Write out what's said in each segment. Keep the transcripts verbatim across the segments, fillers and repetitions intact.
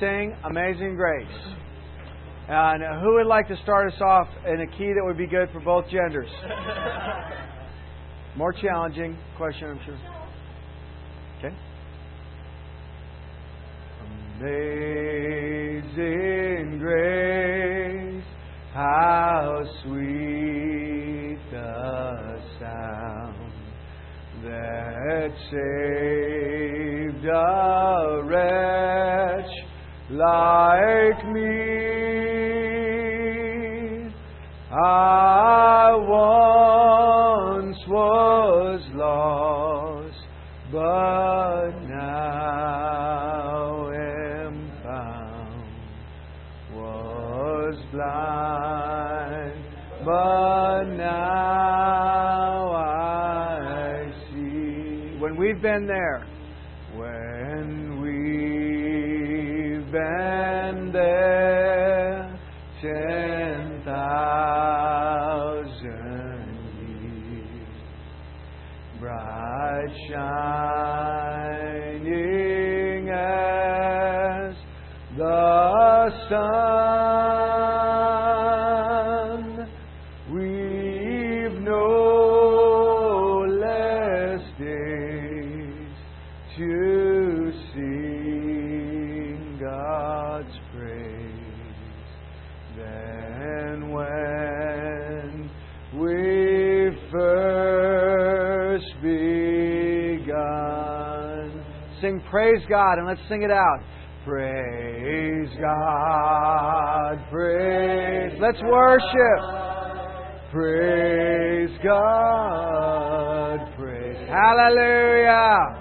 sing Amazing Grace. And who would like to start us off in a key that would be good for both genders? More challenging question, I'm sure. Okay. Amazing grace, how sweet the sound that saved a wretch like me. I once was lost, but now am found. Was blind, but now I see. When we've been there, when we've been there, ten thousand years, bright shining as the sun, we've no less days to sing God's praise than when we first begun. Sing praise God, and let's sing it out. Praise God, praise. Let's worship. Praise God, praise. Hallelujah.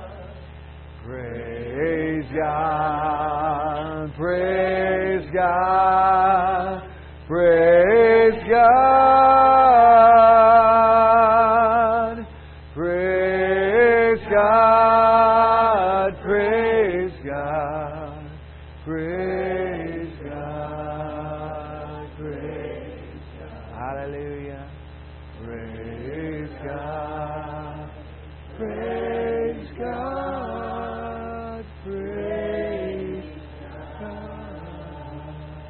Praise God, praise God, praise God, praise God, praise God, praise God, praise God. Hallelujah. Praise God, praise God, praise God.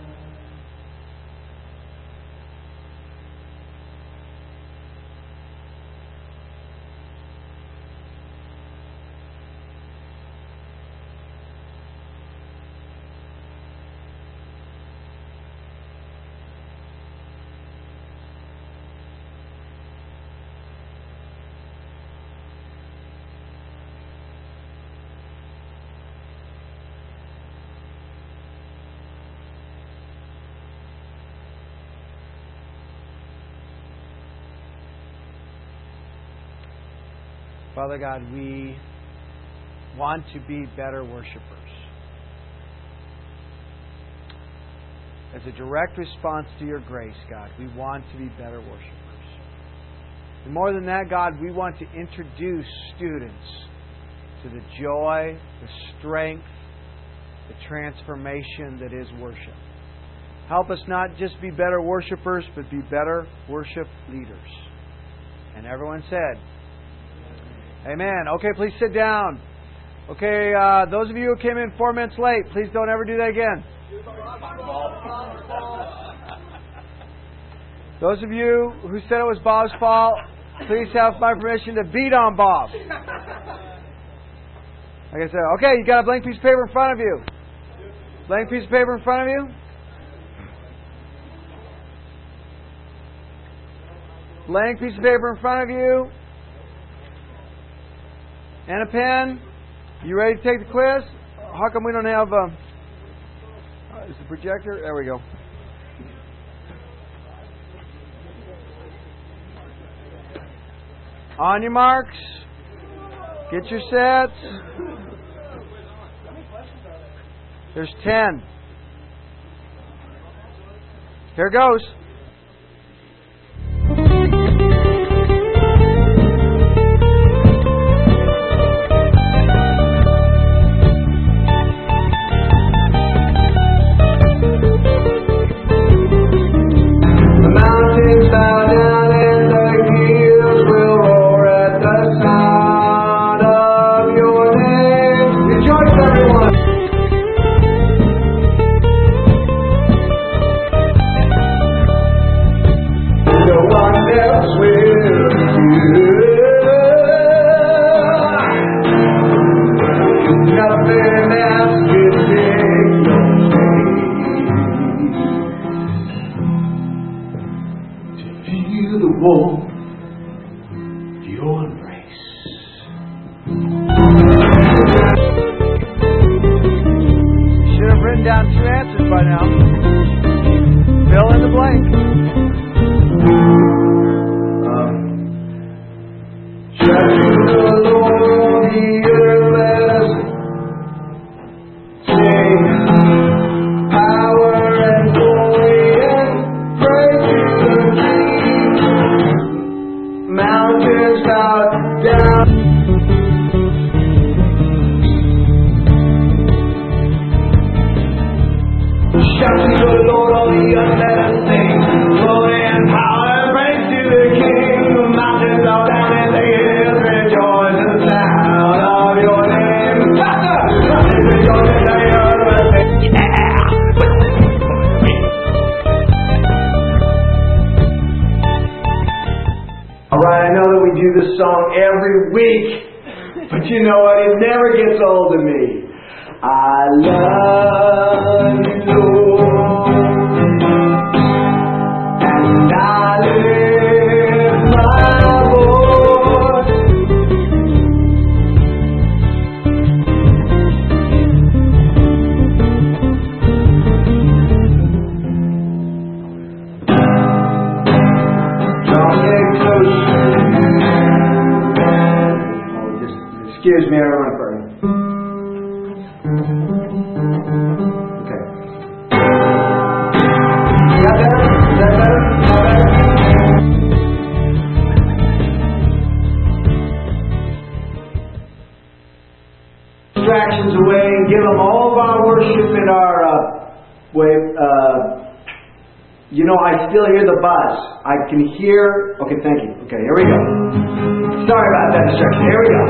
Father God, we want to be better worshipers. As a direct response to your grace, God, we want to be better worshipers. And more than that, God, we want to introduce students to the joy, the strength, the transformation that is worship. Help us not just be better worshipers, but be better worship leaders. And everyone said, Amen. Okay, please sit down. Okay, uh, those of you who came in four minutes late, please don't ever do that again. Those of you who said it was Bob's fault, please have my permission to beat on Bob. Like I said, okay, you got a blank piece of paper in front of you. Blank piece of paper in front of you. Blank piece of paper in front of you. And a pen. You ready to take the quiz? How come we don't have... Uh, is the projector? There we go. On your marks. Get your sets. There's ten. Here goes. written down two answers by now. Fill in the blank. Um, Shout to the Lord, the earth, let us sing. Power and glory and praise to the King. Mountains bow down. Shout to the Lord, all the earth, let us sing. Glory and power and praise to the King. The mountains bow down and the hills rejoice in the sound of your name. Faster! Mountains rejoice in the earth will sing. Yeah! Alright, I know that we do this song every week, but you know what? It never gets old to me. I love you, Lord, and I lift my voice. Draw me close to you. Oh, just excuse me, everyone, for Okay. Is that better? Is that better? Is that better? Distractions away and give them all of our worship in our uh, way. Uh, you know, I still hear the buzz. I can hear. Okay, thank you. Okay, here we go. Sorry about that distraction. Here we go.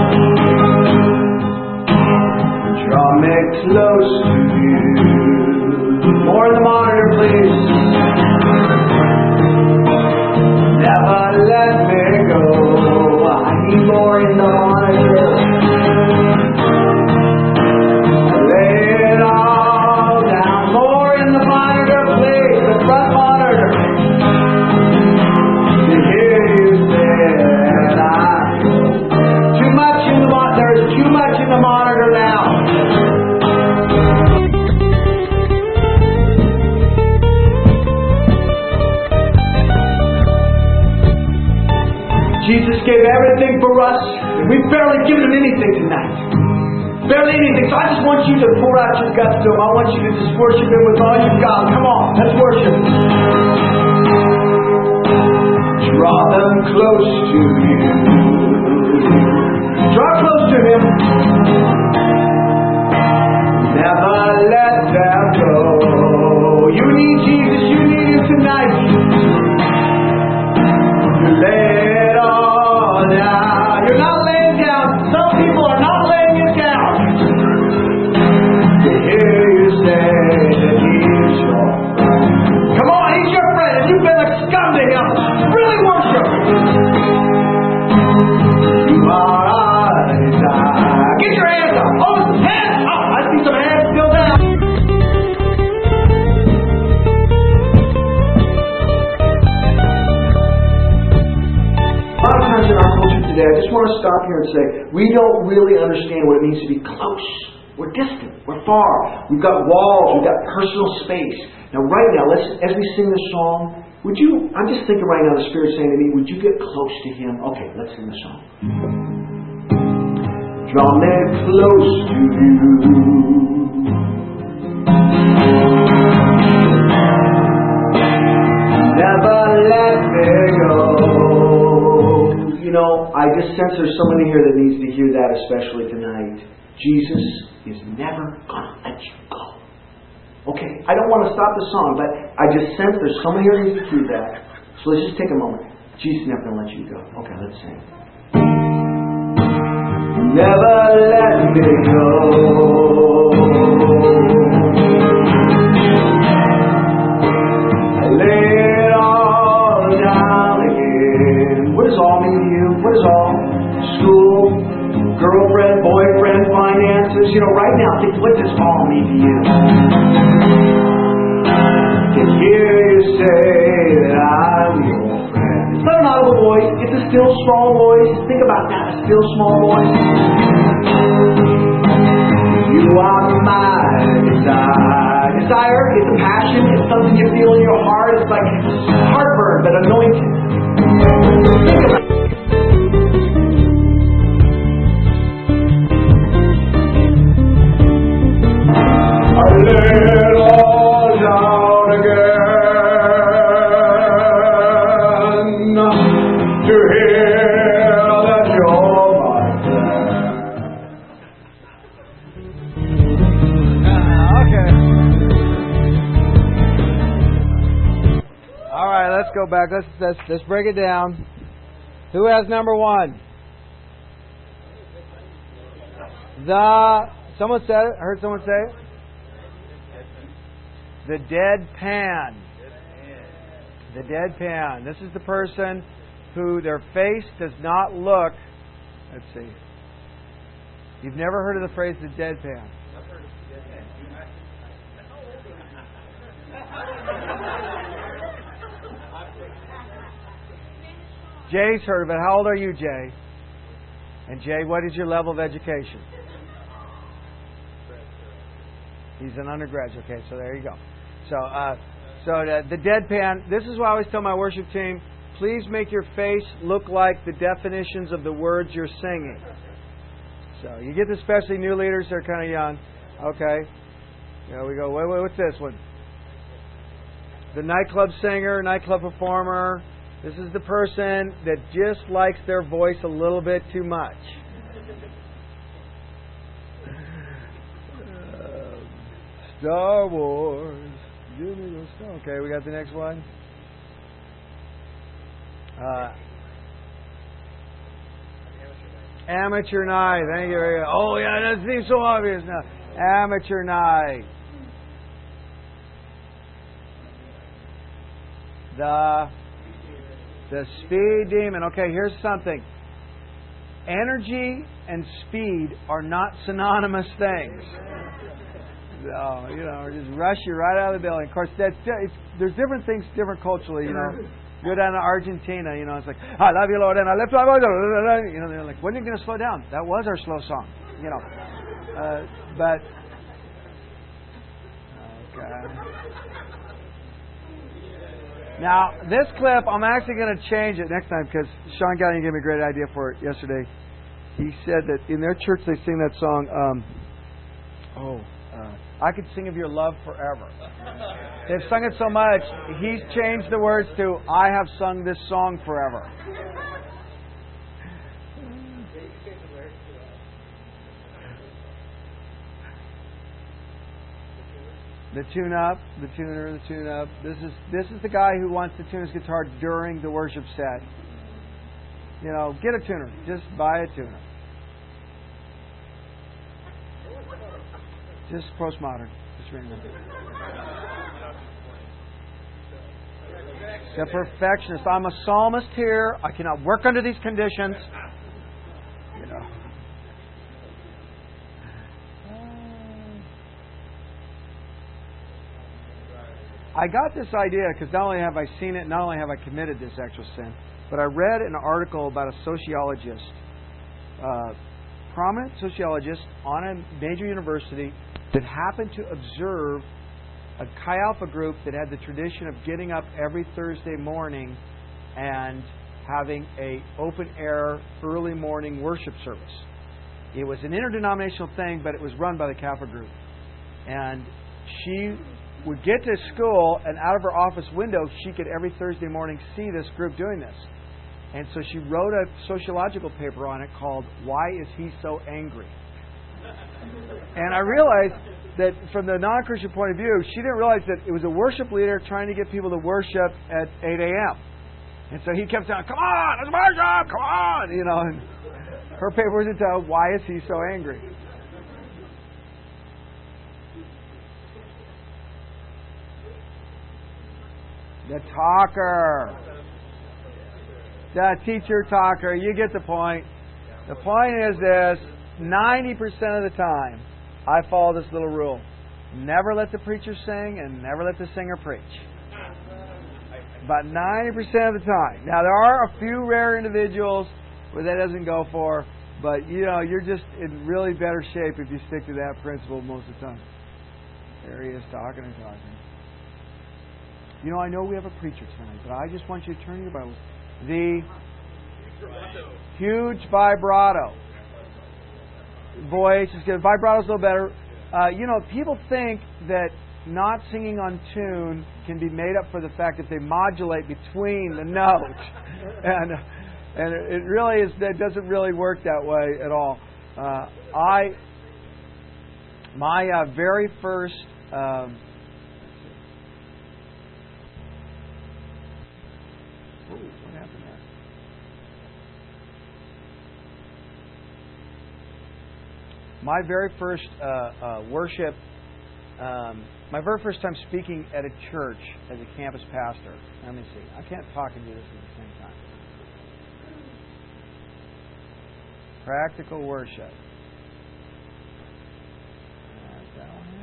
Draw me close to you. More in the monitor, please. Never let me go. I need more in the monitor. Lay it all down. More in the monitor, please. The front monitor. To hear you say that I'm too much in the monitor. There's too much in the monitor now. Jesus gave everything for us, and we've barely given Him anything tonight. Barely anything. So I just want you to pour out your guts to Him. I want you to just worship Him with all you've got. Come on, let's worship. Draw them close to you. Draw close to Him. Never let them go. You need Jesus. You need Him tonight. You lay it all down. You're not laying down. Some people are not laying it down. To hear you say that He's your friend. Come on, He's your friend. If you've been a scum to Him, really worship. You are our desire. Get your hands up. Oh, hands up. I see some hands still down. A lot of times in our culture today, I just want to stop here and say, we don't really understand what it means to be close. We're distant. We're far. We've got walls. We've got personal space. Now, right now, let's as we sing this song, would you, I'm just thinking right now, the Spirit's saying to me, would you get close to Him? Okay, let's sing the song. Draw me close to you. Never let me go. You know, I just sense there's someone in here that needs to hear that, especially tonight. Jesus is never going to let you go. Okay, I don't want to stop the song, but I just sense there's someone here that needs to hear that. So let's just take a moment. Jesus is never going to let you go. Okay, let's sing. Never let me go. I lay it all down again. What does all mean to you? What is all? School, girlfriend, boyfriend, finances. You know, right now, think, what does all mean to you? To hear you say that I'm your friend. It's not an audible voice. It's a still small voice. Think about that. A still small voice. You are my desire. like heartburn, but anointed. Think about it. I lay it all down again to hear that you're my friend. Uh, okay. All right, let's go back. Let's let's let's break it down. Who has number one? The someone said it. I heard someone say it. The deadpan. The deadpan. This is the person who their face does not look. Let's see. You've never heard of the phrase the deadpan. Jay's heard of it. How old are you, Jay? And Jay, what is your level of education? He's an undergraduate. Okay, so there you go. So, uh, so the, the deadpan. This is what I always tell my worship team: please make your face look like the definitions of the words you're singing. So you get, especially new leaders, they're kind of young. Okay, there we go. Wait, wait, what's this one? The nightclub singer, nightclub performer. This is the person that just likes their voice a little bit too much. Star Wars. Okay, we got the next one. Uh, amateur night. Thank you. Oh, yeah, that seems so obvious now. Amateur night. The the speed demon. Okay, here's something. Energy and speed are not synonymous things. So, you know, just rush you right out of the building. Of course, that's it's, there's different things, different culturally. You know, go down to Argentina. You know, it's like, I love you, Lord, and I lift my voice. You know, they're like, when are you going to slow down? That was our slow song. You know, uh, but okay. Now, this clip, I'm actually going to change it next time because Sean Gallion gave me a great idea for it yesterday. He said that in their church they sing that song, um, oh, uh, I Could Sing of Your Love Forever. They've sung it so much, he's changed the words to, I have sung this song forever. The tune-up, the tuner, the tune-up. This is this is the guy who wants to tune his guitar during the worship set. You know, get a tuner. Just buy a tuner. Just postmodern. Just remember. The perfectionist. I'm a psalmist here. I cannot work under these conditions. You know. I got this idea because not only have I seen it, not only have I committed this actual sin, but I read an article about a sociologist, uh, prominent sociologist on a major university that happened to observe a Chi Alpha group that had the tradition of getting up every Thursday morning and having a open air early morning worship service. It was an interdenominational thing, but it was run by the Kappa group. And she would get to school, and out of her office window, she could every Thursday morning see this group doing this. And so she wrote a sociological paper on it called Why Is He So Angry? And I realized that from the non-Christian point of view, she didn't realize that it was a worship leader trying to get people to worship at eight a.m. And so he kept saying, come on, let's worship, come on! You know, and her paper was entitled, Why Is He So Angry? The talker. The teacher talker. You get the point. The point is this. ninety percent of the time, I follow this little rule. Never let the preacher sing and never let the singer preach. About ninety percent of the time. Now, there are a few rare individuals where that doesn't go for, but, you know, you're just in really better shape if you stick to that principle most of the time. There he is, talking and talking. You know, I know we have a preacher tonight, but I just want you to turn your Bibles. The huge vibrato. Voice is good. Vibrato's a little better. Uh, you know, people think that not singing on tune can be made up for the fact that they modulate between the notes. And and it really is, it doesn't really work that way at all. Uh, I, my uh, very first, um, ooh, what happened there? My very first uh, uh, worship, um, my very first time speaking at a church as a campus pastor. Let me see. I can't talk and do this at the same time. Practical worship. Uh, is that one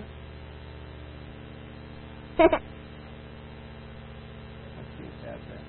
here? Let's see if that's it.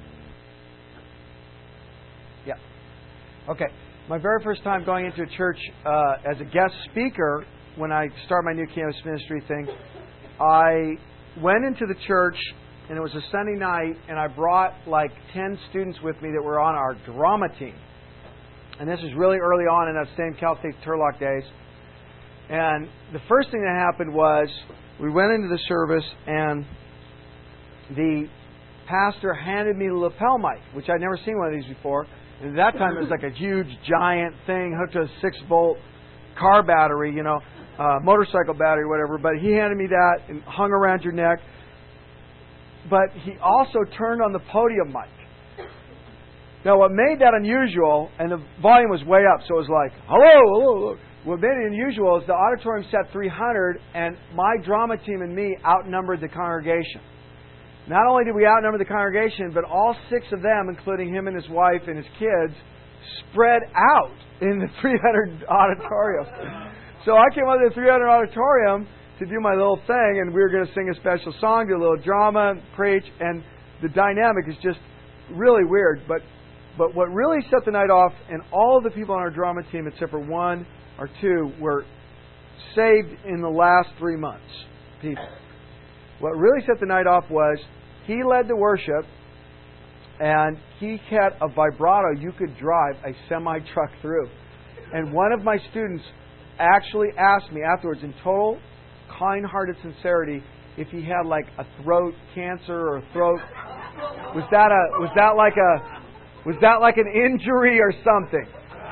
Yeah. Okay. My very first time going into a church uh, as a guest speaker, when I started my new campus ministry thing, I went into the church, and it was a Sunday night, and I brought like ten students with me that were on our drama team. And this was really early on in that same Cal State Turlock days. And the first thing that happened was we went into the service, and the pastor handed me the lapel mic, which I'd never seen one of these before. And at that time, it was like a huge, giant thing hooked to a six-volt car battery, you know, uh, motorcycle battery, whatever. But he handed me that and hung around your neck. But he also turned on the podium mic. Now, what made that unusual, and the volume was way up, so it was like, hello, hello, hello. What made it unusual is the auditorium sat three hundred, and my drama team and me outnumbered the congregation. Not only did we outnumber the congregation, but all six of them, including him and his wife and his kids, spread out in the three hundred auditorium. So I came out of the three hundred auditorium to do my little thing, and we were going to sing a special song, do a little drama, preach, and the dynamic is just really weird. But but what really set the night off, and all of the people on our drama team, except for one or two, were saved in the last three months. People. What really set the night off was he led the worship, and he had a vibrato you could drive a semi-truck through. And one of my students actually asked me afterwards, in total kind-hearted sincerity, if he had like a throat cancer or a throat. Was that a was that like a was that like an injury or something?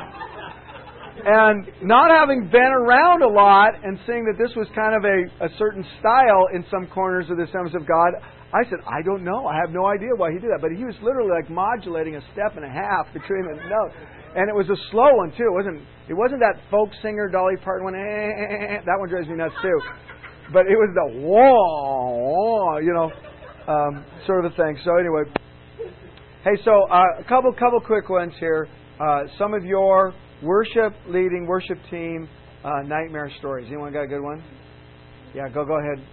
And not having been around a lot and seeing that this was kind of a, a certain style in some corners of the Assemblies of God, I said, I don't know. I have no idea why he did that. But he was literally like modulating a step and a half between the notes. And it was a slow one, too. It wasn't It wasn't that folk singer Dolly Parton one. Eh, eh, eh, that one drives me nuts, too. But it was the whoa, you know, um, sort of a thing. So anyway. Hey, so uh, a couple couple quick ones here. Uh, some of your worship leading, worship team, uh, nightmare stories. Anyone got a good one? Yeah, go go ahead.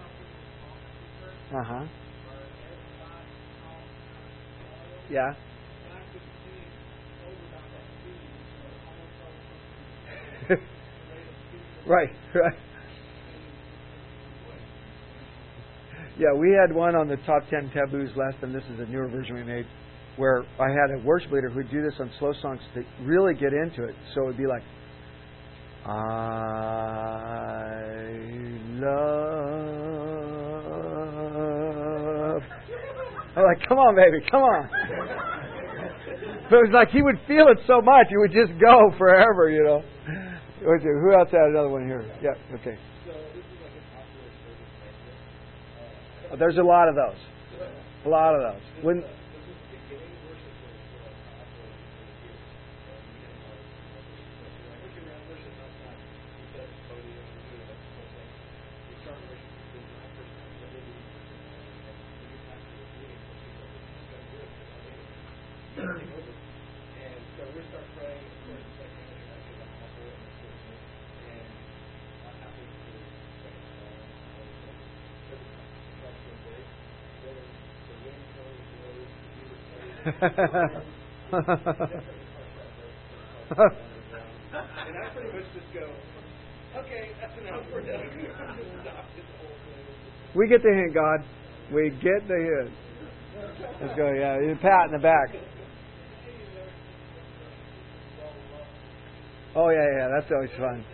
Uh huh. Yeah. Right, right. Yeah, we had one on the top ten taboos last time. This is a newer version we made, where I had a worship leader who would do this on slow songs to really get into it. So it would be like, I love. I'm like, come on, baby, come on. But it was like he would feel it so much, he would just go forever, you know. Who else had another one here? Yeah, okay. There's a lot of those. A lot of those. When and I pretty much just go, okay, that's enough, we're done. We get the hint, God. We get the hint. Let's go, yeah. Pat in the back. Oh, yeah, yeah. That's always fun.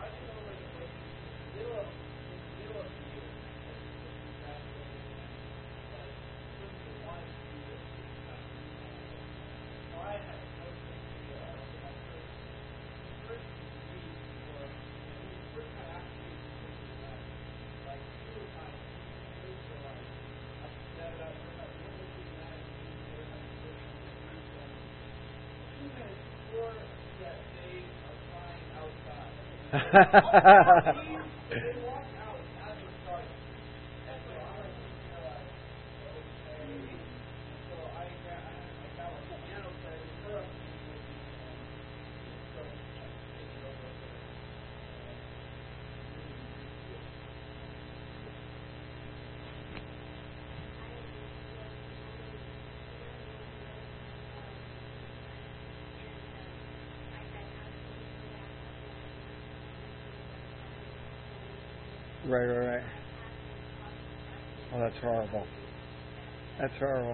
Right, right, right. Oh, that's horrible. That's horrible.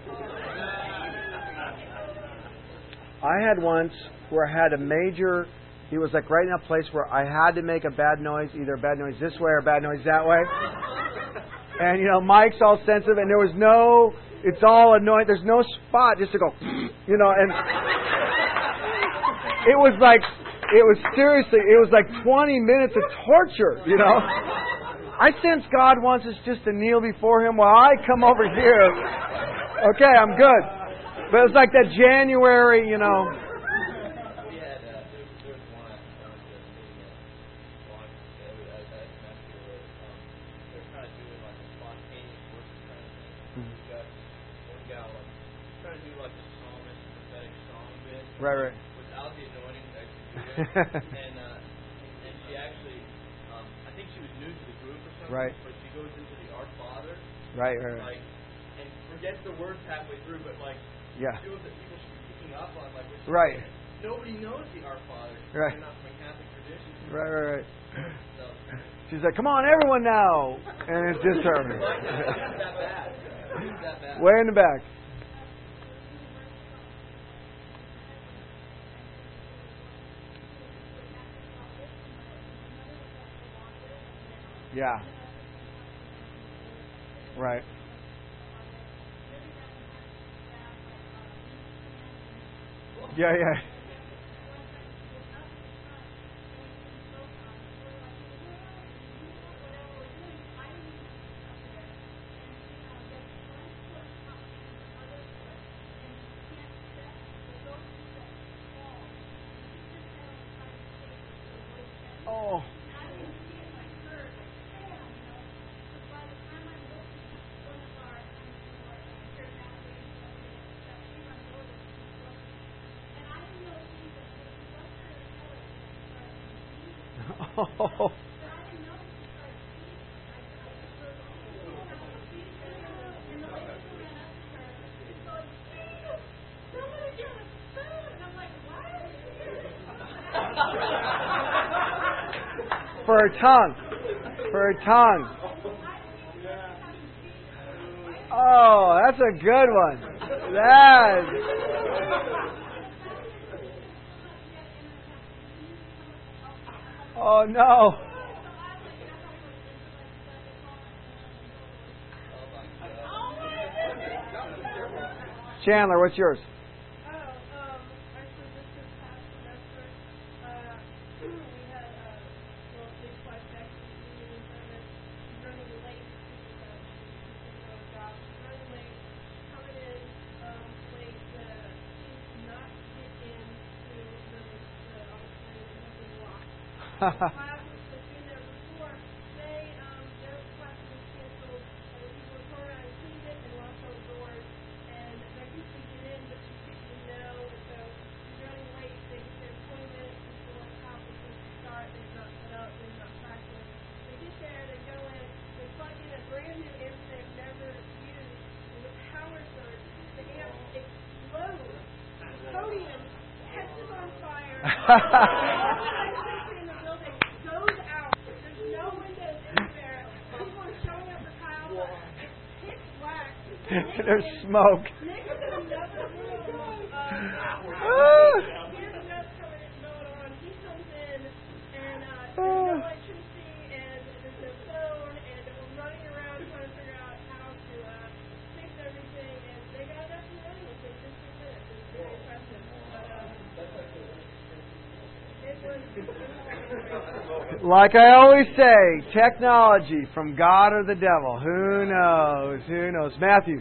I had once where I had a major, he was like right in a place where I had to make a bad noise, either a bad noise this way or a bad noise that way. And, you know, Mike's all sensitive, and there was no, it's all annoying. There's no spot just to go, you know, and it was like, it was seriously, it was like twenty minutes of torture, you know. I sense God wants us just to kneel before Him while I come over here. Okay, I'm good. But it was like that January, you know. Right, right. Without the anointing to actually do it. and, uh, and she actually, um, I think she was new to the group or something. Right. But she goes into the Our Father. Right, right, right. Like, and forgets the words halfway through, but like, yeah. feels that people should be picking up on. Like, right. Nobody knows the Our Father. Right. They're not from a Catholic tradition. Right, right, right. So, she's like, come on, everyone now. And it's just her. It's that bad. It's that bad. Way in the back. Yeah. Right. Yeah, yeah. Oh. Oh. For her tongue. For her tongue. Oh, that's a good one. That's... Oh, no. Chandler, what's yours? There's smoke. Like I always say, technology from God or the devil. Who knows? Who knows? Matthew.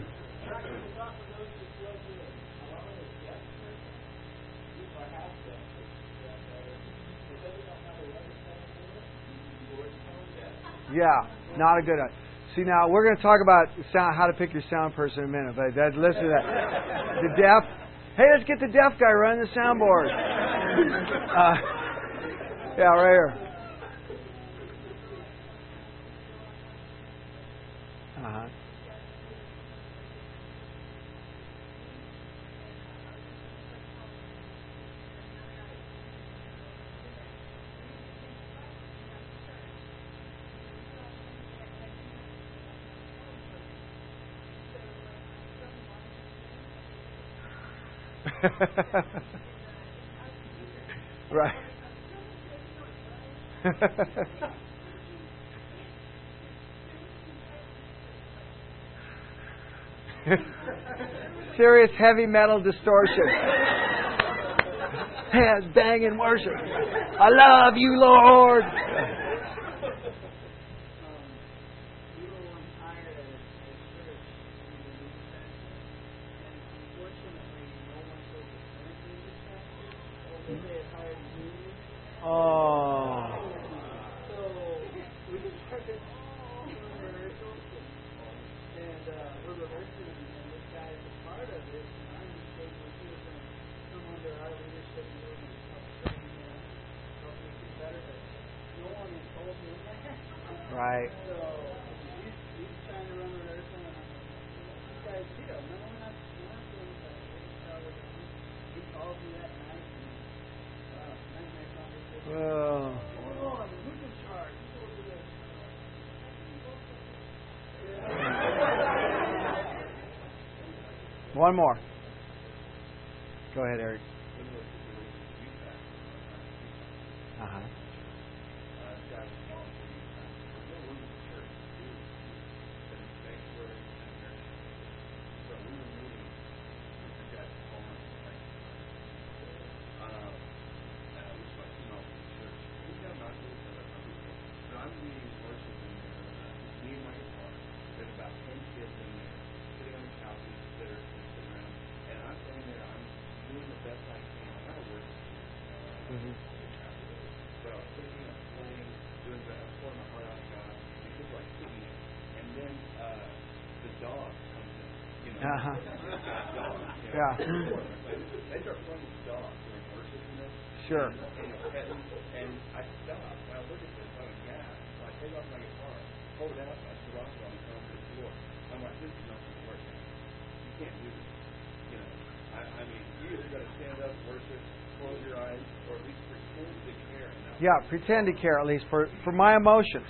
Yeah, not a good idea. See, now we're going to talk about sound, how to pick your sound person in a minute. But that, listen to that. The deaf. Hey, let's get the deaf guy running the soundboard. Uh, yeah, right here. Uh-huh. Right. Serious heavy metal distortion. Hands banging worship. I love you, Lord. Oh. Right. Oh. One more. Go ahead, Eric. Uh-huh. Mm-hmm. So sitting up playing, doing that, pouring my heart out to God, and just like sitting there. And then uh, the dog comes in, you know. Uh-huh. Dog, you know, yeah. They start playing with the dog during worship, you know. Sure. And, and, and I stop, and I look at this, I'm like, yeah. So I take off my guitar, hold it out, and I drop it on the top of the floor. I'm like, this is not going to work. You can't do this. You know, I, I mean, you either got to stand up, worship, close your eyes, or at least pretend to care. Yeah, pretend to care at least for, for my emotions.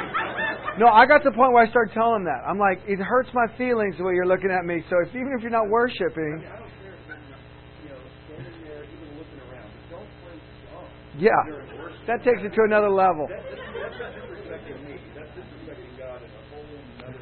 No, I got to the point where I started telling them that. I'm like, it hurts my feelings the way you're looking at me. So if, even if you're not worshiping, I don't care if you're, you know, standing there, even looking around, but don't play God. Yeah, that takes it to another level. That, that's, that's not disrespecting me. That's disrespecting God in a whole another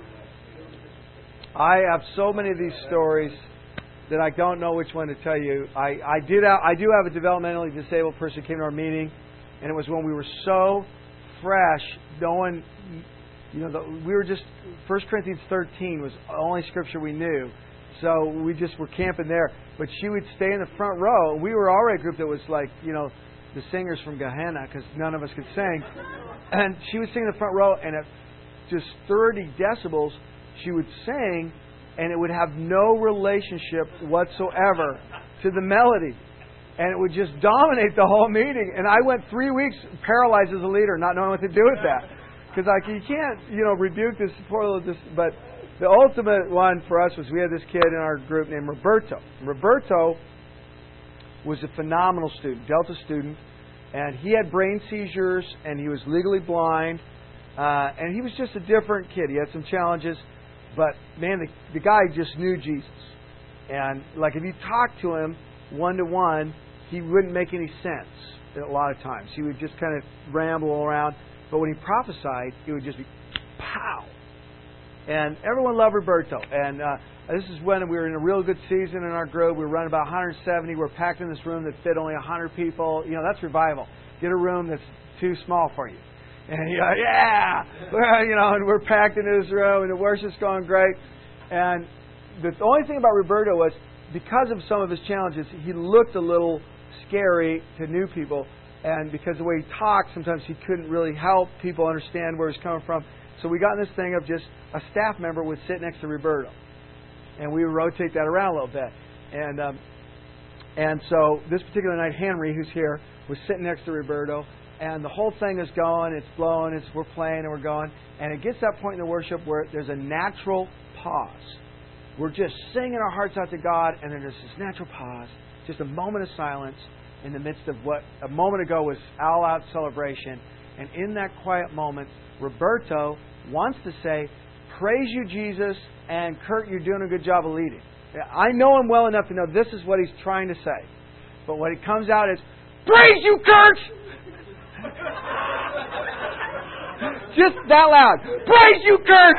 level. I have so many of these stories that I don't know which one to tell you. I, I did have, I do have a developmentally disabled person came to our meeting, and it was when we were so fresh, no one, you know, the, we were just, First Corinthians thirteen was the only scripture we knew. So we just were camping there. But she would stay in the front row. We were already a group that was like, you know, the singers from Gehenna, because none of us could sing. And she would sing in the front row, and at just thirty decibels, she would sing, and it would have no relationship whatsoever to the melody. And it would just dominate the whole meeting. And I went three weeks paralyzed as a leader, not knowing what to do with that. Because like you can't, you know, rebuke this, this. But the ultimate one for us was we had this kid in our group named Roberto. Roberto was a phenomenal student, Delta student. And he had brain seizures, and he was legally blind. Uh, and he was just a different kid. He had some challenges. But, man, the, the guy just knew Jesus. And, like, if you talked to him one-to-one, he wouldn't make any sense a lot of times. He would just kind of ramble around. But when he prophesied, it would just be pow. And everyone loved Roberto. And uh, this is when we were in a real good season in our group. We were running about one hundred seventy. We were packed in this room that fit only one hundred people. You know, that's revival. Get a room that's too small for you. And you're like, yeah! We're, you know, and we're packed in this room, and the worship's going great. And the only thing about Roberto was, because of some of his challenges, he looked a little scary to new people. And because of the way he talked, sometimes he couldn't really help people understand where he's coming from. So we got in this thing of just a staff member would sit next to Roberto. And we would rotate that around a little bit. And um, and so this particular night, Henry, who's here, was sitting next to Roberto. And the whole thing is going, it's blowing, it's we're playing and we're going. And it gets to that point in the worship where there's a natural pause. We're just singing our hearts out to God, and then there's this natural pause, just a moment of silence in the midst of what a moment ago was all-out celebration. And in that quiet moment, Roberto wants to say, praise you, Jesus, and Kurt, you're doing a good job of leading. I know him well enough to know this is what he's trying to say. But what it comes out is, praise you, Kurt! Just that loud. Praise you, Kurt!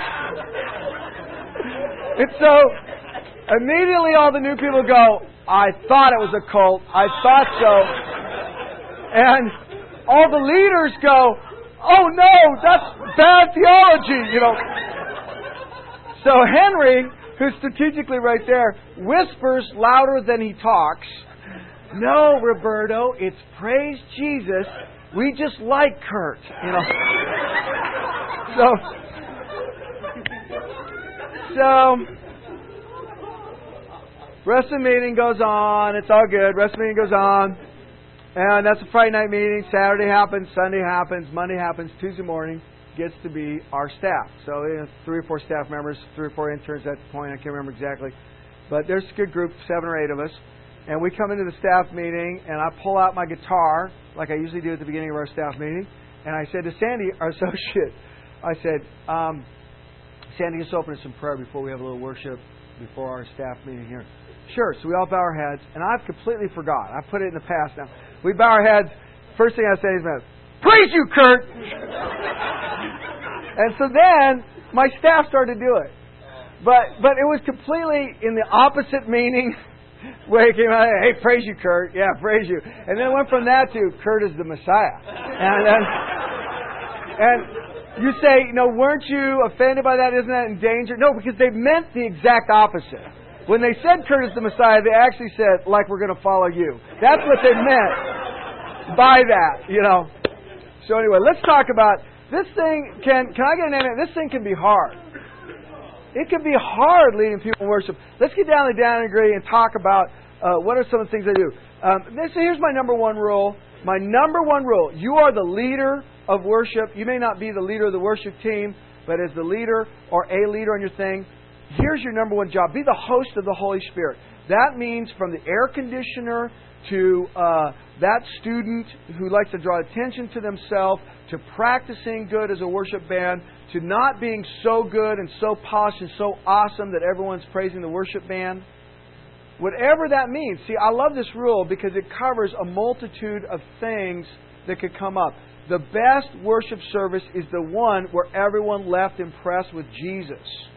And so, immediately all the new people go, I thought it was a cult. I thought so. And all the leaders go, oh no, that's bad theology, you know. So Henry, who's strategically right there, whispers louder than he talks, no, Roberto, it's praise Jesus. We just like Kurt, you know. So, so, rest of the meeting goes on. It's all good. Rest of the meeting goes on. And that's a Friday night meeting. Saturday happens. Sunday happens. Monday happens. Tuesday morning gets to be our staff. So, you know, three or four staff members, three or four interns at the point. I can't remember exactly. But there's a good group, seven or eight of us. And we come into the staff meeting, and I pull out my guitar, like I usually do at the beginning of our staff meeting. And I said to Sandy, our associate, I said, um, Sandy, just open us in prayer before we have a little worship before our staff meeting here. Sure. So we all bow our heads. And I've completely forgot. I put it in the past now. We bow our heads. First thing I say is, praise you, Kurt! And so then my staff started to do it. But, but it was completely in the opposite meaning. Where he came out, hey, praise you, Kurt. Yeah, praise you. And then it went from that to, Kurt is the Messiah. And then, and you say, you know, weren't you offended by that? Isn't that in danger? No, because they meant the exact opposite. When they said Kurt is the Messiah, they actually said, like we're going to follow you. That's what they meant by that, you know. So anyway, let's talk about, this thing can, can I get an amen? This thing can be hard. It can be hard leading people in worship. Let's get down to the nitty-gritty and talk about uh, what are some of the things I do. Um, this, here's my number one rule. My number one rule. You are the leader of worship. You may not be the leader of the worship team, but as the leader or a leader on your thing, here's your number one job. Be the host of the Holy Spirit. That means from the air conditioner to uh, that student who likes to draw attention to themselves, to practicing good as a worship band, to not being so good and so posh and so awesome that everyone's praising the worship band. Whatever that means. See, I love this rule because it covers a multitude of things that could come up. The best worship service is the one where everyone left impressed with Jesus.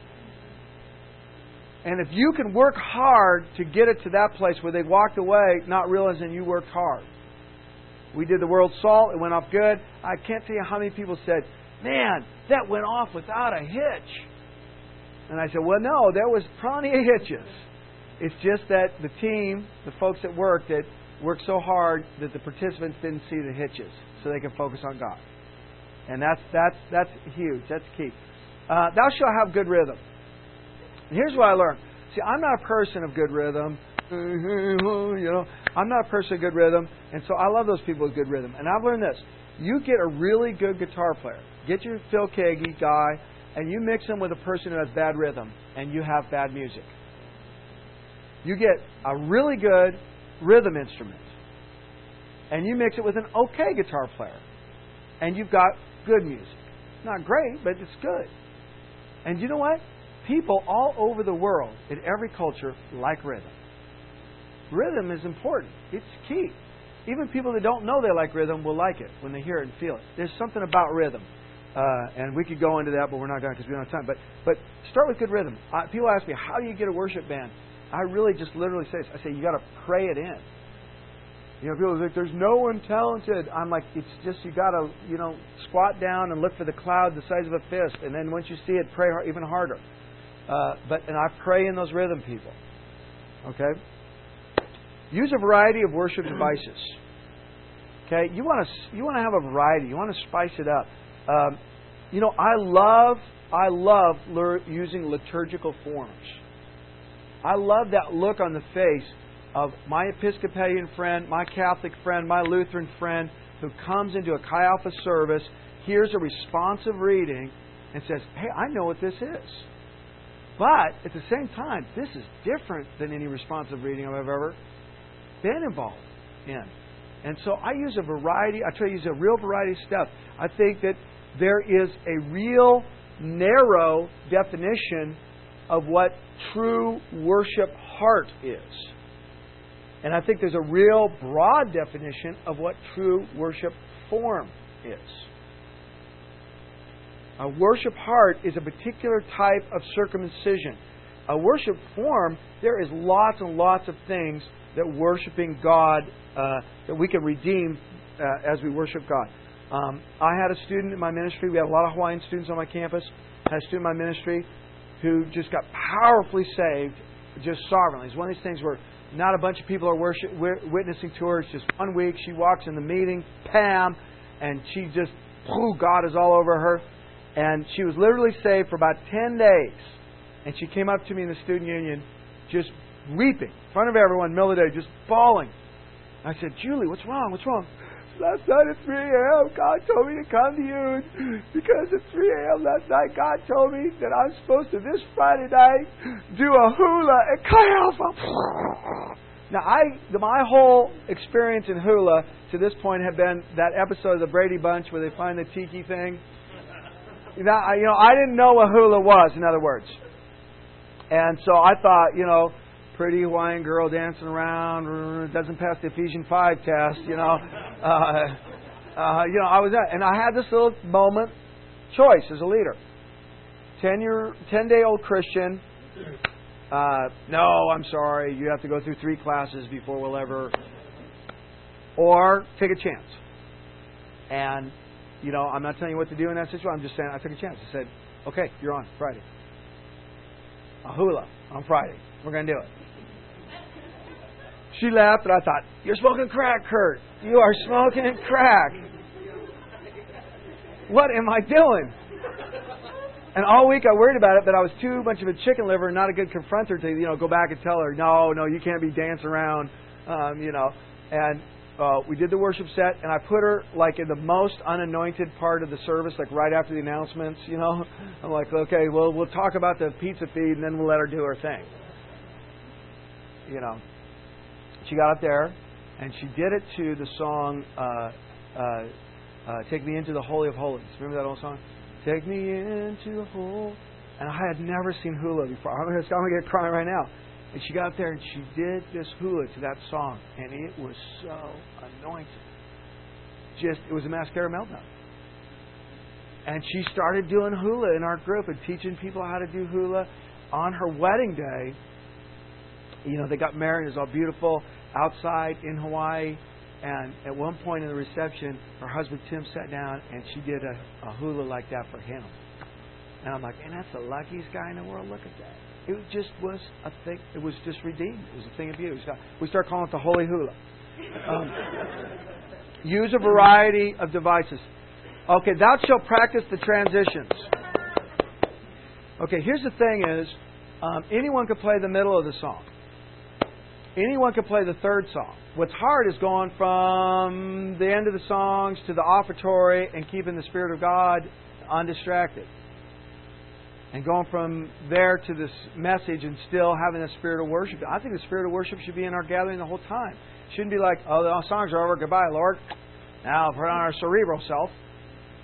And if you can work hard to get it to that place where they walked away not realizing you worked hard. We did the World Salt. It went off good. I can't tell you how many people said, man, that went off without a hitch. And I said, well, no, there was plenty of hitches. It's just that the team, the folks that worked it, worked so hard that the participants didn't see the hitches so they can focus on God. And that's that's that's huge. That's key. Uh, thou shalt have good rhythm. And here's what I learned. See, I'm not a person of good rhythm. You know, I'm not a person of good rhythm. And so I love those people with good rhythm. And I've learned this. You get a really good guitar player. Get your Phil Kagi guy, and you mix him with a person who has bad rhythm, and you have bad music. You get a really good rhythm instrument, and you mix it with an okay guitar player, and you've got good music. Not great, but it's good. And you know what? people all over the world, in every culture, like rhythm. Rhythm is important. It's key. Even people that don't know they like rhythm will like it when they hear it and feel it. There's something about rhythm. Uh, and we could go into that, but we're not going to because we don't have time. But but start with good rhythm. Uh, people ask me, how do you get a worship band? I really just literally say this. I say, you got to pray it in. You know, people are like, there's no one talented. I'm like, it's just you got to, you know, squat down and look for the cloud the size of a fist. And then once you see it, pray even harder. Uh, but and I pray in those rhythm people. Okay? Use a variety of worship devices. Okay, you want to you want to have a variety. You want to spice it up. Um, you know, I love I love lur- using liturgical forms. I love that look on the face of my Episcopalian friend, my Catholic friend, my Lutheran friend who comes into a Chi Alpha service, hears a responsive reading, and says, "Hey, I know what this is." But at the same time, this is different than any responsive reading I've ever been involved in. And so I use a variety, I try to use a real variety of stuff. I think that there is a real narrow definition of what true worship heart is. And I think there's a real broad definition of what true worship form is. A worship heart is a particular type of circumcision. A worship form, there is lots and lots of things that worshiping God, uh, that we can redeem uh, as we worship God. Um, I had a student in my ministry. We had a lot of Hawaiian students on my campus. I had a student in my ministry who just got powerfully saved, just sovereignly. It's one of these things where not a bunch of people are worship, witnessing to her. It's just one week. She walks in the meeting, Pam, and she just, oh, God is all over her. And she was literally saved for about ten days. And she came up to me in the student union just weeping in front of everyone, middle of the day, just bawling. I said, Julie, what's wrong? What's wrong? Last night at three a.m., God told me to come to you because at three a.m. last night, God told me that I'm supposed to, this Friday night, do a hula at Chi Alpha. Now, I, my whole experience in hula to this point had been that episode of the Brady Bunch where they find the tiki thing. Now, you know, I didn't know what hula was, in other words. And so I thought, you know, pretty Hawaiian girl dancing around, doesn't pass the Ephesians five test, you know. Uh, uh, you know, I was at, and I had this little moment, choice as a leader. Ten year, ten day old Christian. Uh, no, I'm sorry, you have to go through three classes before we'll ever. Or take a chance. And, you know, I'm not telling you what to do in that situation. I'm just saying I took a chance. I said, okay, you're on Friday. A hula on Friday. We're going to do it. She laughed, and I thought, you're smoking crack, Kurt. You are smoking crack. What am I doing? And all week I worried about it, but I was too much of a chicken liver and not a good confronter to, you know, go back and tell her, no, no, you can't be dancing around, um, you know. And uh, we did the worship set, and I put her, like, in the most unanointed part of the service, like right after the announcements, you know. I'm like, okay, well, we'll talk about the pizza feed, and then we'll let her do her thing. You know. She got up there, and she did it to the song, uh, uh, uh, Take Me Into the Holy of Holies. Remember that old song? Take me into the hole. And I had never seen hula before. I'm going to get crying right now. And she got up there, and she did this hula to that song, and it was so anointed. Just, it was a mascara meltdown. And she started doing hula in our group and teaching people how to do hula. On her wedding day, you know, they got married. It was all beautiful outside in Hawaii. And at one point in the reception, her husband Tim sat down and she did a, a hula like that for him. And I'm like, man, that's the luckiest guy in the world. Look at that. It just was a thing. It was just redeemed. It was a thing of beauty. We start calling it the Holy Hula. Um, use a variety of devices. Okay, thou shalt practice the transitions. Okay, here's the thing is, um, anyone can play the middle of the song. Anyone can play the third song. What's hard is going from the end of the songs to the offertory and keeping the Spirit of God undistracted. And going from there to this message and still having the spirit of worship. I think the spirit of worship should be in our gathering the whole time. It shouldn't be like, oh, the songs are over, goodbye, Lord. Now put on our cerebral self.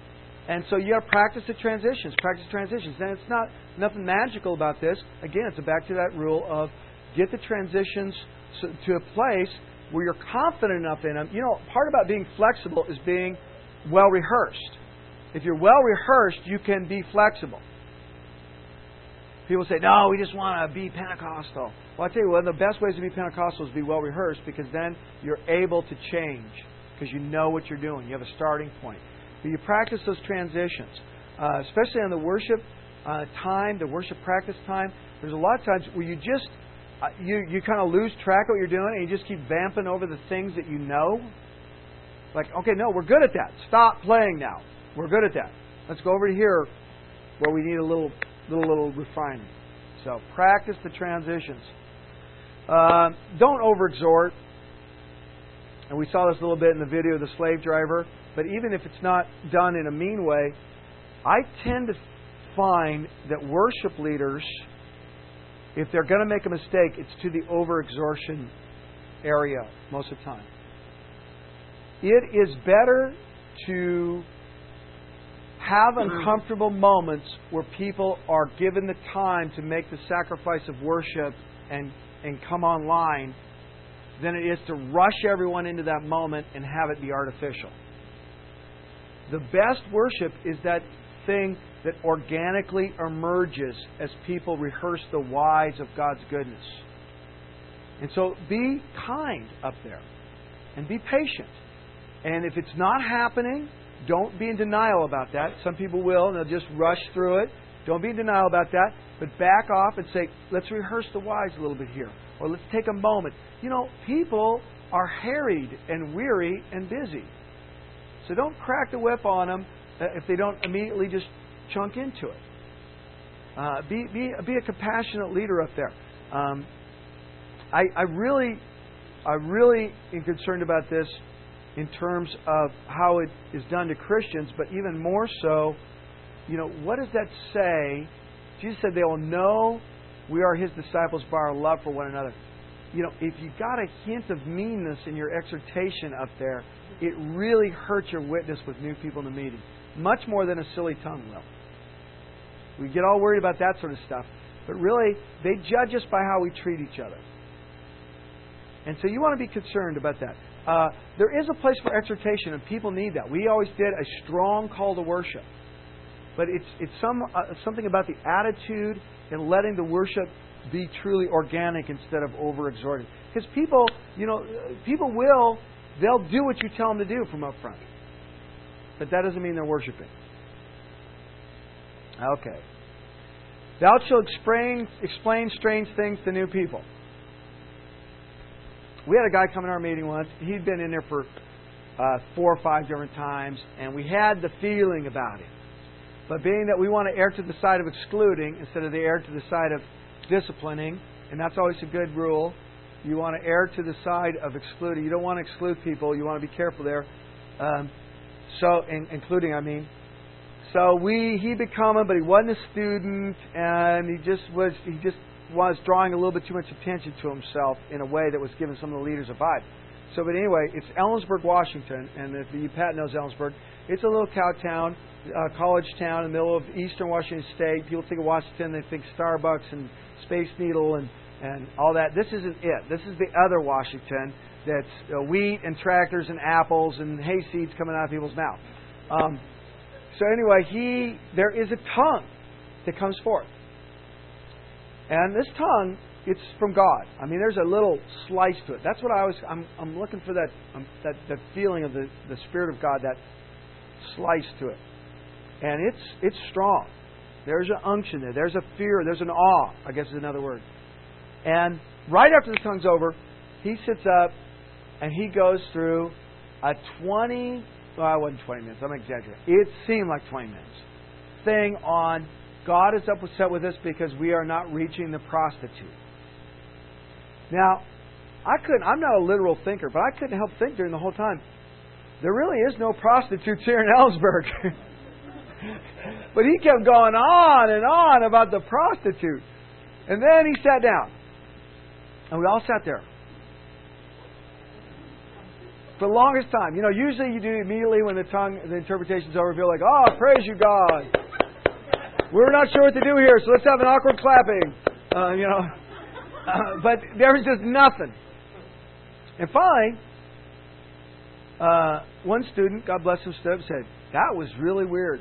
And so you got to practice the transitions, practice transitions. And it's not nothing magical about this. Again, it's back to that rule of get the transitions to a place where you're confident enough in them. You know, part about being flexible is being well rehearsed. If you're well rehearsed, you can be flexible. People say, no, we just want to be Pentecostal. Well, I tell you, one of the best ways to be Pentecostal is to be well rehearsed, because then you're able to change because you know what you're doing. You have a starting point. But you practice those transitions, uh, especially on the worship uh, time, the worship practice time. There's a lot of times where you just uh, you you kind of lose track of what you're doing, and you just keep vamping over the things that you know. Like, okay, no, we're good at that. Stop playing now. We're good at that. Let's go over to here where we need a little little little refining. So practice the transitions. Uh, don't overexhort. And we saw this a little bit in the video of the slave driver. But even if it's not done in a mean way, I tend to find that worship leaders, if they're going to make a mistake, it's to the overexertion area most of the time. It is better to have uncomfortable moments where people are given the time to make the sacrifice of worship and, and come online than it is to rush everyone into that moment and have it be artificial. The best worship is that thing that organically emerges as people rehearse the whys of God's goodness. And so be kind up there and be patient. And if it's not happening, don't be in denial about that. Some people will, and they'll just rush through it. Don't be in denial about that, but back off and say, let's rehearse the whys a little bit here. Or let's take a moment. You know, people are harried and weary and busy. So don't crack the whip on them if they don't immediately just chunk into it. Uh, be, be, be a compassionate leader up there. Um, I, I really, I really am concerned about this in terms of how it is done to Christians, but even more so, you know, what does that say? Jesus said they will know we are His disciples by our love for one another. You know, if you got a hint of meanness in your exhortation up there, it really hurts your witness with new people in the meeting. Much more than a silly tongue will. We get all worried about that sort of stuff. But really, they judge us by how we treat each other. And so you want to be concerned about that. Uh, there is a place for exhortation, and people need that. We always did a strong call to worship. But it's it's some uh, something about the attitude and letting the worship be truly organic instead of over-exhorting. Because people, you know, people will, they'll do what you tell them to do from up front. But that doesn't mean they're worshiping. Okay. Thou shalt explain, explain strange things to new people. We had a guy come in our meeting once. He'd been in there for uh, four or five different times, and we had the feeling about him. But being that we want to err to the side of excluding instead of the err to the side of disciplining, and that's always a good rule. You want to err to the side of excluding. You don't want to exclude people. You want to be careful there. Um, so, in, including, I mean. So we, he became him, but he wasn't a student, and he just was. He just was drawing a little bit too much attention to himself in a way that was giving some of the leaders a vibe. So, but anyway, it's Ellensburg, Washington, and if you, Pat knows Ellensburg, it's a little cow town, uh, college town in the middle of eastern Washington State. People think of Washington, they think Starbucks and Space Needle and, and all that. This isn't it. This is the other Washington that's uh, wheat and tractors and apples and hay seeds coming out of people's mouth. Um, so anyway, he there is a tongue that comes forth. And this tongue, it's from God. I mean, there's a little slice to it. That's what I always, I'm, I'm looking for that, um, that, that feeling of the, the Spirit of God, that slice to it. And it's, it's strong. There's an unction there. There's a fear. There's an awe, I guess is another word. And right after the tongue's over, he sits up and he goes through a twenty, well, it wasn't twenty minutes, I'm exaggerating. It seemed like twenty minutes. Thing on God is upset with us because we are not reaching the prostitute. Now, I couldn't, I'm not a literal thinker, but I couldn't help think during the whole time, there really is no prostitutes here in Ellensburg. But he kept going on and on about the prostitute. And then he sat down. And we all sat there. For the longest time. You know, usually you do immediately when the tongue, the interpretation's over, feel like, oh, praise you, God. We're not sure what to do here, so let's have an awkward clapping. Uh, you know. Uh, but there was just nothing. And finally, uh, one student, God bless him, stood up and said, that was really weird.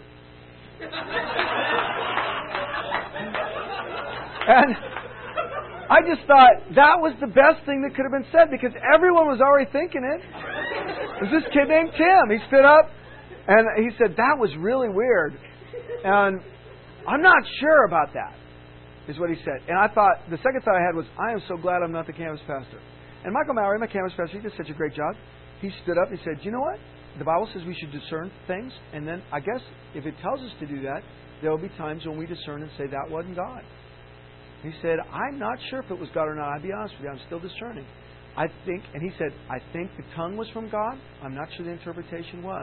And I just thought that was the best thing that could have been said because everyone was already thinking it. It was this kid named Tim. He stood up and he said, that was really weird. And I'm not sure about that, is what he said. And I thought, the second thought I had was, I am so glad I'm not the campus pastor. And Michael Mallory, my campus pastor, he did such a great job. He stood up and he said, you know what? The Bible says we should discern things. And then I guess if it tells us to do that, there will be times when we discern and say that wasn't God. He said, I'm not sure if it was God or not. I'll be honest with you. I'm still discerning. I think, and he said, I think the tongue was from God. I'm not sure the interpretation was.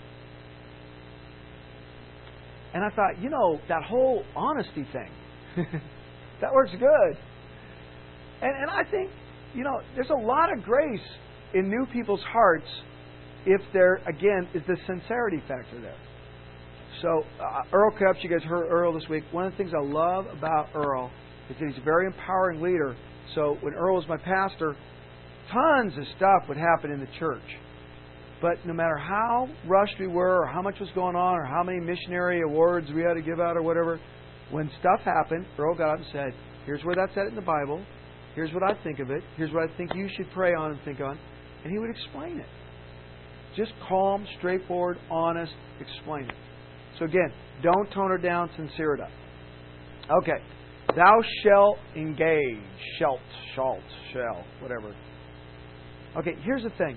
And I thought, you know, that whole honesty thing, that works good. And, and I think, you know, there's a lot of grace in new people's hearts if there, again, is the sincerity factor there. So, uh, Earl Krebs, you guys heard Earl this week. One of the things I love about Earl is that he's a very empowering leader. So, when Earl was my pastor, tons of stuff would happen in the church. But no matter how rushed we were, or how much was going on, or how many missionary awards we had to give out, or whatever, when stuff happened, Earl got up and said, here's where that's at in the Bible. Here's what I think of it. Here's what I think you should pray on and think on. And he would explain it. Just calm, straightforward, honest, explain it. So again, don't tone her down, sincere it up. Okay. Thou shalt engage. Shalt, shalt, shall, whatever. Okay, here's the thing.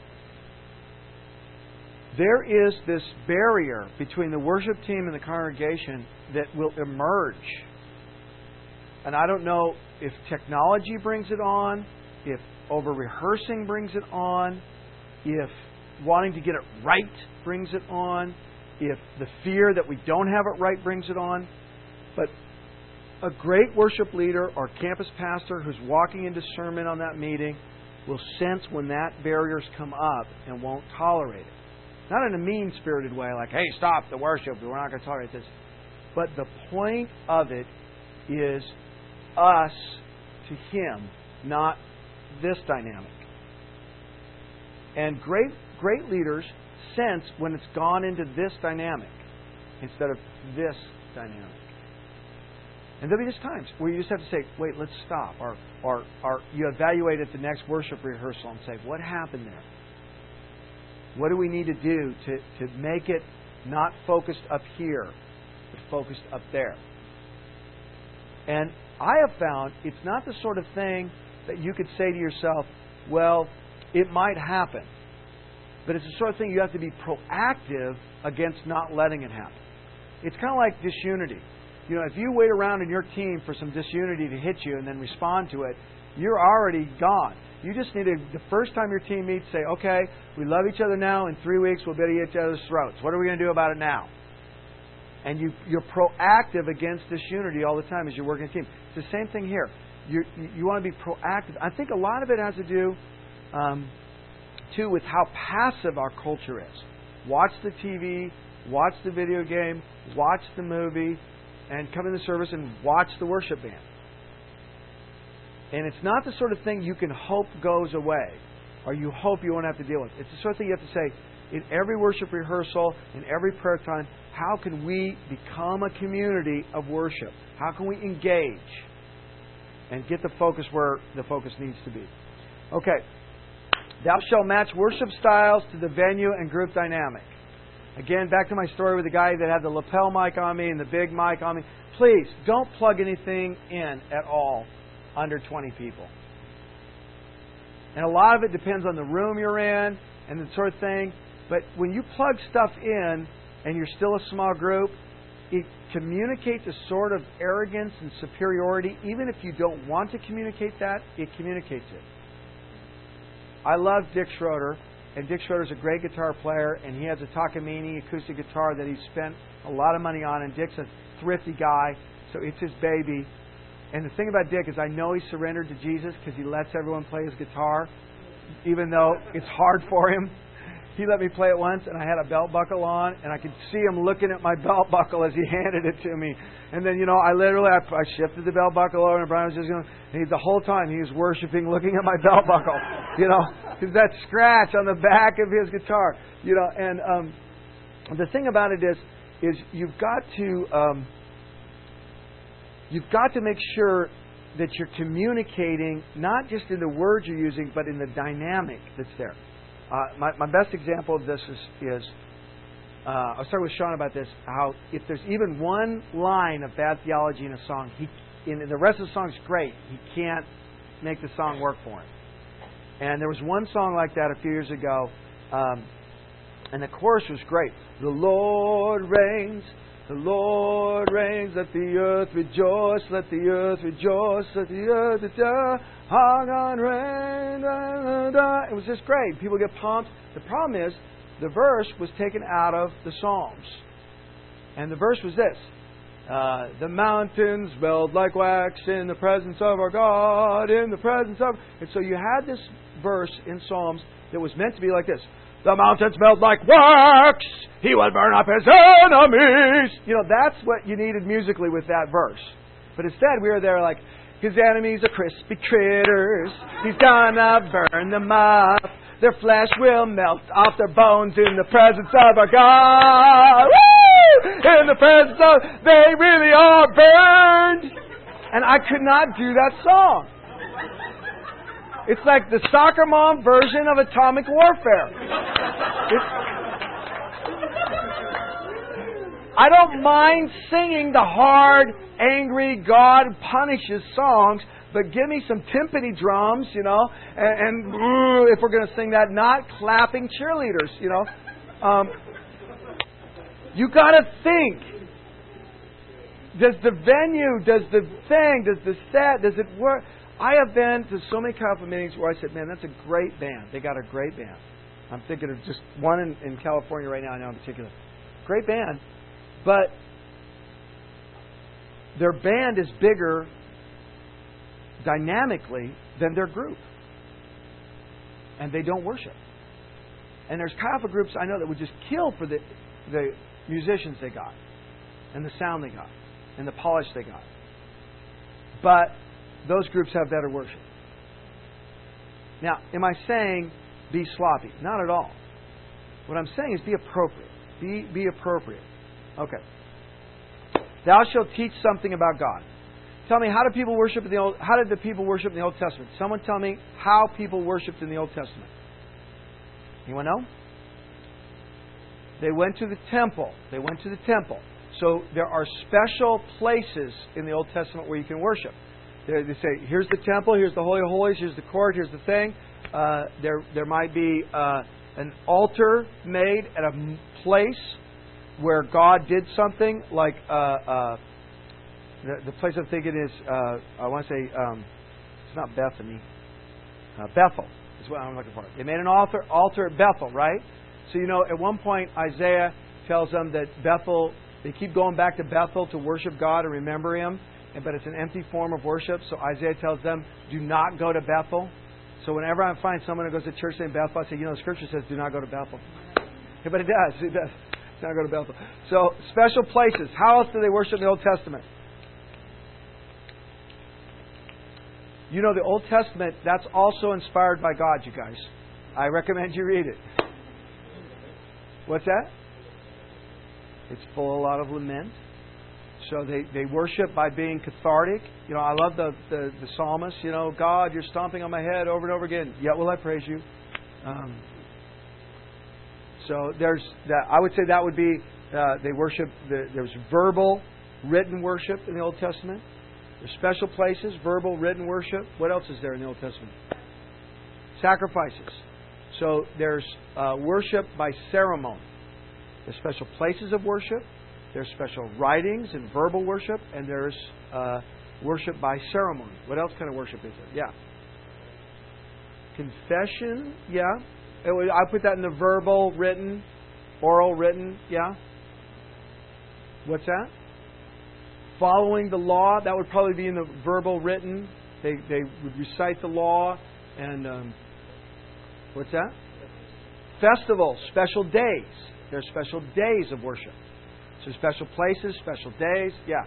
There is this barrier between the worship team and the congregation that will emerge. And I don't know if technology brings it on, if over-rehearsing brings it on, if wanting to get it right brings it on, if the fear that we don't have it right brings it on. But a great worship leader or campus pastor who's walking into sermon on that meeting will sense when that barriers come up and won't tolerate it. Not in a mean-spirited way, like, hey, stop the worship, we're not going to tolerate this. But the point of it is us to Him, not this dynamic. And great, great leaders sense when it's gone into this dynamic instead of this dynamic. And there'll be just times where you just have to say, wait, let's stop. Or, or, or you evaluate at the next worship rehearsal and say, what happened there? What do we need to do to, to make it not focused up here, but focused up there? And I have found it's not the sort of thing that you could say to yourself, well, it might happen. But it's the sort of thing you have to be proactive against not letting it happen. It's kind of like disunity. You know, if you wait around in your team for some disunity to hit you and then respond to it, you're already gone. You just need to, the first time your team meets, say, okay, we love each other now. In three weeks, we'll be at each other's throats. What are we going to do about it now? And you, you're proactive against disunity all the time as you're working a team. It's the same thing here. You, you want to be proactive. I think a lot of it has to do, um, too, with how passive our culture is. Watch the T V, watch the video game, watch the movie, and come in the service and watch the worship band. And it's not the sort of thing you can hope goes away or you hope you won't have to deal with. It's the sort of thing you have to say, in every worship rehearsal, in every prayer time, how can we become a community of worship? How can we engage and get the focus where the focus needs to be? Okay. Thou shalt match worship styles to the venue and group dynamic. Again, back to my story with the guy that had the lapel mic on me and the big mic on me. Please, don't plug anything in at all under twenty people. And a lot of it depends on the room you're in and the sort of thing. But when you plug stuff in and you're still a small group, it communicates a sort of arrogance and superiority. Even if you don't want to communicate that, it communicates it. I love Dick Schroeder, and Dick Schroeder's a great guitar player, and he has a Takamine acoustic guitar that he spent a lot of money on, and Dick's a thrifty guy, so it's his baby. And the thing about Dick is I know he surrendered to Jesus because he lets everyone play his guitar. even though it's hard for him. He let me play it once, and I had a belt buckle on, and I could see him looking at my belt buckle as he handed it to me. And then, you know, I literally, I, I shifted the belt buckle over, and Brian was just going, and he, the whole time he was worshiping, looking at my belt buckle, you know, because that scratch on the back of his guitar, you know. And um, the thing about it is, is you've got to, um, you've got to make sure that you're communicating not just in the words you're using, but in the dynamic that's there. Uh, my, my best example of this is, is uh, I'll start with Sean about this, how if there's even one line of bad theology in a song, he, in, in the rest of the song's great, he can't make the song work for him. And there was one song like that a few years ago, um, and the chorus was great. The Lord reigns, the Lord reigns, let the earth rejoice, let the earth rejoice, let the earth rejoice. God reign, da, da, da. It was just great. People get pumped. The problem is, the verse was taken out of the Psalms. And the verse was this. Uh, the mountains melt like wax in the presence of our God, in the presence of... And so you had this verse in Psalms that was meant to be like this. The mountains melt like wax. He will burn up his enemies. You know, that's what you needed musically with that verse. But instead, we were there like... His enemies are crispy critters. He's gonna burn them up. Their flesh will melt off their bones in the presence of our God. Woo! In the presence of... They really are burned. And I could not do that song. It's like the soccer mom version of Atomic Warfare. It's, I don't mind singing the hard, angry, God punishes songs, but give me some timpani drums, you know, and, and uh, if we're going to sing that, not clapping cheerleaders, you know. Um, you got to think. Does the venue, does the thing, does the set, does it work? I have been to so many Alpha meetings where I said, man, that's a great band. They got a great band. I'm thinking of just one in, in California right now, I know in particular. Great band. But their band is bigger dynamically than their group. And they don't worship. And there's Alpha groups I know that would just kill for the, the musicians they got. And the sound they got. And the polish they got. But those groups have better worship. Now, am I saying be sloppy? Not at all. What I'm saying is be appropriate. Be be appropriate. Okay. Thou shalt teach something about God. Tell me, how do people worship in the Old? How did the people worship in the Old Testament? Someone tell me how people worshipped in the Old Testament. Anyone know? They went to the temple. They went to the temple. So there are special places in the Old Testament where you can worship. They, they say, here's the temple, here's the Holy of Holies, here's the court, here's the thing. Uh, there, there might be uh, an altar made at a place where God did something, like uh, uh, the, the place I'm thinking is, uh, I want to say, um, it's not Bethany, uh, Bethel is what I'm looking for. They made an altar, altar at Bethel, right? So, you know, at one point, Isaiah tells them that Bethel, they keep going back to Bethel to worship God and remember Him, but it's an empty form of worship. So Isaiah tells them, do not go to Bethel. So whenever I find someone who goes to church named Bethel, I say, you know, the Scripture says, do not go to Bethel. Yeah, but it does. It does. Do not go to Bethel. So, special places. How else do they worship in the Old Testament? You know, the Old Testament, that's also inspired by God, you guys. I recommend you read it. What's that? It's full of a lot of lament. So they, they worship by being cathartic. You know, I love the, the, the psalmist, you know, God, you're stomping on my head over and over again. Yet will I praise you. Um, so there's that. I would say that would be, uh, they worship, the, there's verbal, written worship in the Old Testament. There's special places, verbal, written worship. What else is there in the Old Testament? Sacrifices. So there's uh, worship by ceremony. There's special places of worship. There's special writings and verbal worship. And there's uh, worship by ceremony. What else kind of worship is there? Yeah. Confession. Yeah. I put that in the verbal, written, oral, written. Yeah. What's that? Following the law. That would probably be in the verbal, written. They they would recite the law and um, What's that? Festivals, special days. There's special days of worship. So special places, special days. Yeah.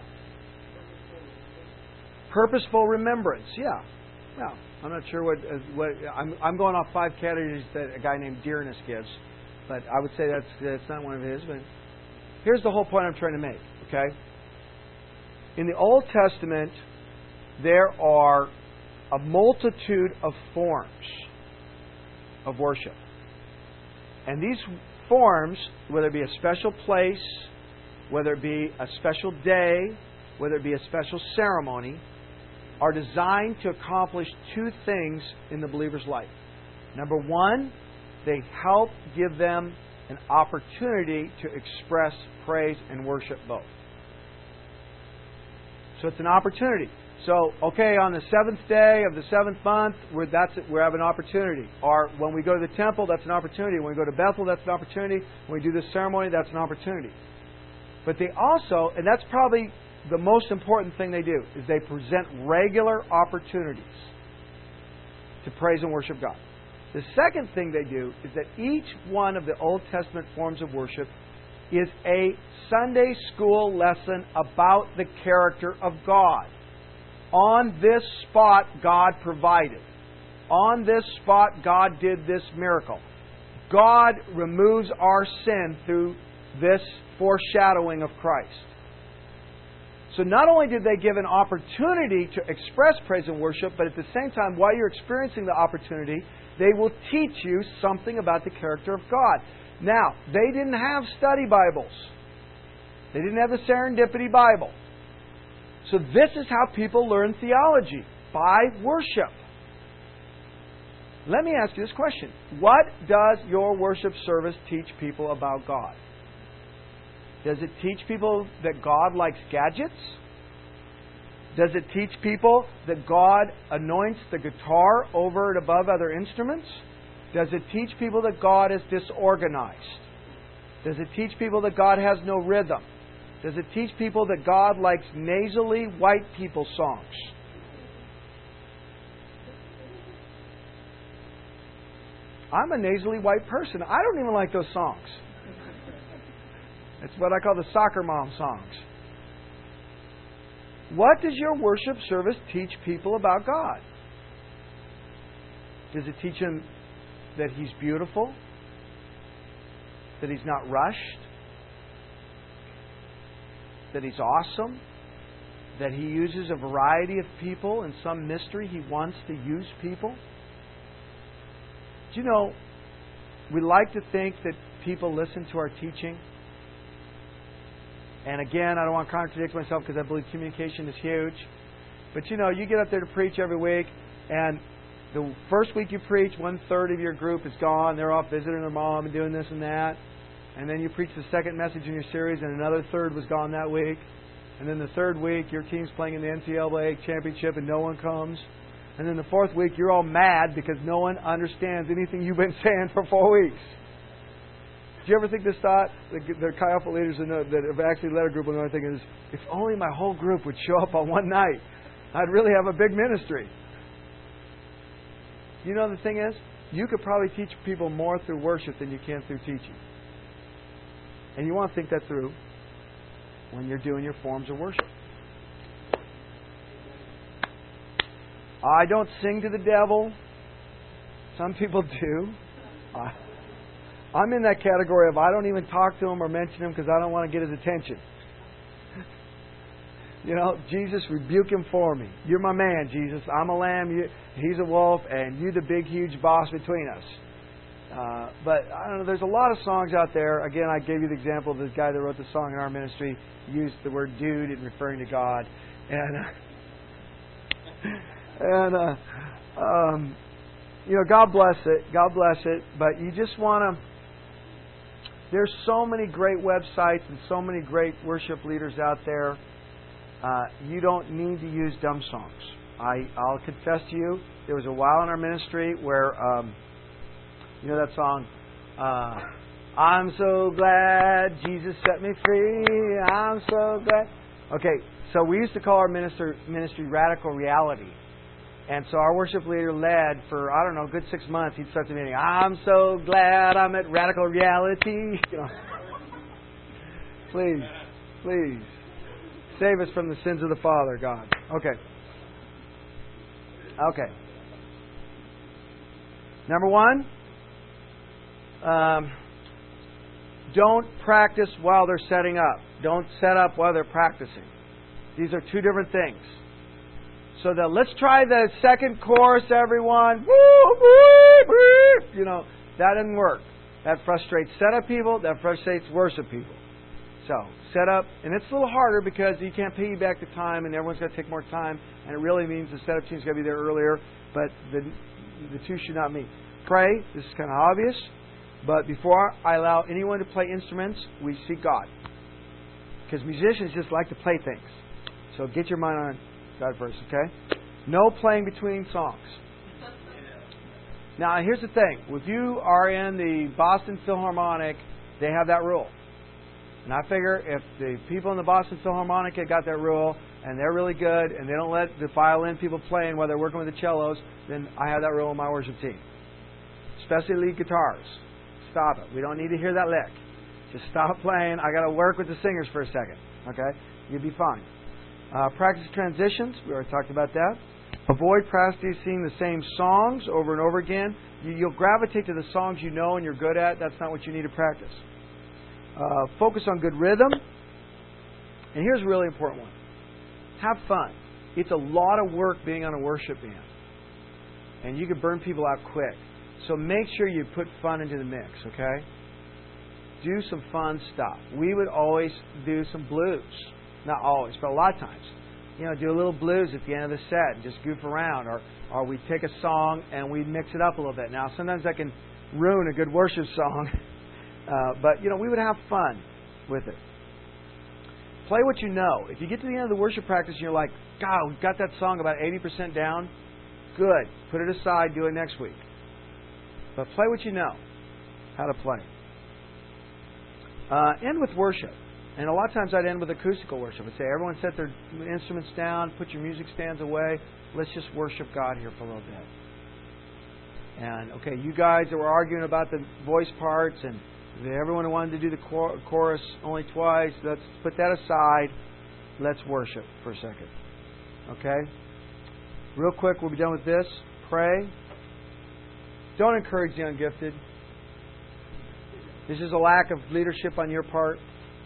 Purposeful remembrance. Yeah. Yeah. I'm not sure what uh, what I'm. I'm going off five categories that a guy named Dearness gives, but I would say that's that's not one of his. But here's the whole point I'm trying to make. Okay. In the Old Testament, there are a multitude of forms of worship, and these forms, whether it be a special place, whether it be a special day, whether it be a special ceremony, are designed to accomplish two things in the believer's life. Number one, they help give them an opportunity to express praise and worship both. So it's an opportunity. So, okay, on the seventh day of the seventh month, we're, that's it, we have an opportunity. Or when we go to the temple, that's an opportunity. When we go to Bethel, that's an opportunity. When we do this ceremony, that's an opportunity. But they also, and that's probably the most important thing they do, is they present regular opportunities to praise and worship God. The second thing they do is that each one of the Old Testament forms of worship is a Sunday school lesson about the character of God. On this spot, God provided. On this spot, God did this miracle. God removes our sin through this foreshadowing of Christ. So not only did they give an opportunity to express praise and worship, but at the same time, while you're experiencing the opportunity, they will teach you something about the character of God. Now, they didn't have study Bibles. They didn't have the Serendipity Bible. So this is how people learn theology, by worship. Let me ask you this question. What does your worship service teach people about God? Does it teach people that God likes gadgets? Does it teach people that God anoints the guitar over and above other instruments? Does it teach people that God is disorganized? Does it teach people that God has no rhythm? Does it teach people that God likes nasally white people songs? I'm a nasally white person. I don't even like those songs. It's what I call the soccer mom songs. What does your worship service teach people about God? Does it teach them that He's beautiful? That He's not rushed? That He's awesome? That He uses a variety of people in some mystery He wants to use people? Do you know, we like to think that people listen to our teaching. And again, I don't want to contradict myself because I believe communication is huge. But you know, you get up there to preach every week, and the first week you preach, one third of your group is gone. They're off visiting their mom and doing this and that. And then you preach the second message in your series, and another third was gone that week. And then the third week, your team's playing in the N C double A championship, and no one comes. And then the fourth week, you're all mad because no one understands anything you've been saying for four weeks. Do you ever think this thought? The, the Chi Alpha leaders that have actually led a group, and they're thinking is, if only my whole group would show up on one night, I'd really have a big ministry. You know the thing is, you could probably teach people more through worship than you can through teaching. And you want to think that through when you're doing your forms of worship. I don't sing to the devil. Some people do. Uh, I'm in that category of I don't even talk to him or mention him because I don't want to get his attention. You know, Jesus, rebuke him for me. You're my man, Jesus. I'm a lamb. You, he's a wolf, and you're the big, huge boss between us. Uh, but I don't know. There's a lot of songs out there. Again, I gave you the example of this guy that wrote the song in our ministry. He used the word "dude" in referring to God, and uh, and uh, um, you know, God bless it. God bless it. But you just want to. There's so many great websites and so many great worship leaders out there. Uh, you don't need to use dumb songs. I, I'll confess to you, there was a while in our ministry where, um, you know that song, uh, I'm so glad Jesus set me free, I'm so glad. Okay, so we used to call our minister, ministry Radical Reality. And so our worship leader led for, I don't know, a good six months. He'd start the meeting, I'm so glad I'm at Radical Reality. You know. Please, please. Save us from the sins of the Father, God. Okay. Okay. Number one, um, don't practice while they're setting up. Don't set up while they're practicing. These are two different things. So that let's try the second chorus, everyone. Woo, woo, woo. You know, that doesn't work. That frustrates setup people. That frustrates worship people. So, set up, and it's a little harder because you can't piggyback the time, and everyone's got to take more time, and it really means the setup team's got to be there earlier, but the the two should not meet. Pray. This is kind of obvious, but before I allow anyone to play instruments, we seek God. Because musicians just like to play things. So get your mind on God first, okay? No playing between songs. Now, here's the thing. If you are in the Boston Philharmonic, they have that rule. And I figure if the people in the Boston Philharmonic have got that rule, and they're really good, and they don't let the violin people playing while they're working with the cellos, then I have that rule in my worship team. Especially lead guitars. Stop it. We don't need to hear that lick. Just stop playing. I got to work with the singers for a second. Okay? You'll be fine. Uh, practice transitions. We already talked about that. Avoid practicing the same songs over and over again. You, you'll gravitate to the songs you know and you're good at. That's not what you need to practice. Uh, focus on good rhythm. And here's a really important one. Have fun. It's a lot of work being on a worship band. And you can burn people out quick. So make sure you put fun into the mix, okay? Do some fun stuff. We would always do some blues. Not always, but a lot of times. You know, do a little blues at the end of the set and just goof around. Or, or we take a song and we mix it up a little bit. Now, sometimes that can ruin a good worship song. Uh, but, you know, we would have fun with it. Play what you know. If you get to the end of the worship practice and you're like, God, we've got that song about eighty percent down, good. Put it aside, do it next week. But play what you know how to play. Uh, end with worship. And a lot of times I'd end with acoustical worship. I'd say, everyone set their instruments down, put your music stands away. Let's just worship God here for a little bit. And, okay, you guys that were arguing about the voice parts and everyone who wanted to do the chorus only twice, let's put that aside. Let's worship for a second. Okay? Real quick, we'll be done with this. Pray. Don't encourage the ungifted. This is a lack of leadership on your part.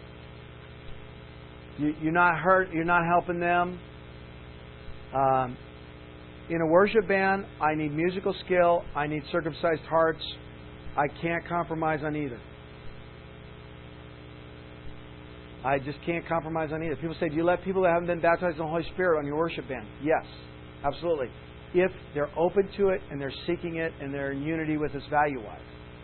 You, you're not hurt. You're not helping them. Um, in a worship band, I need musical skill. I need circumcised hearts. I can't compromise on either. I just can't compromise on either. People say, do you let people that haven't been baptized in the Holy Spirit on your worship band? Yes, absolutely. If they're open to it and they're seeking it and they're in unity with us value-wise.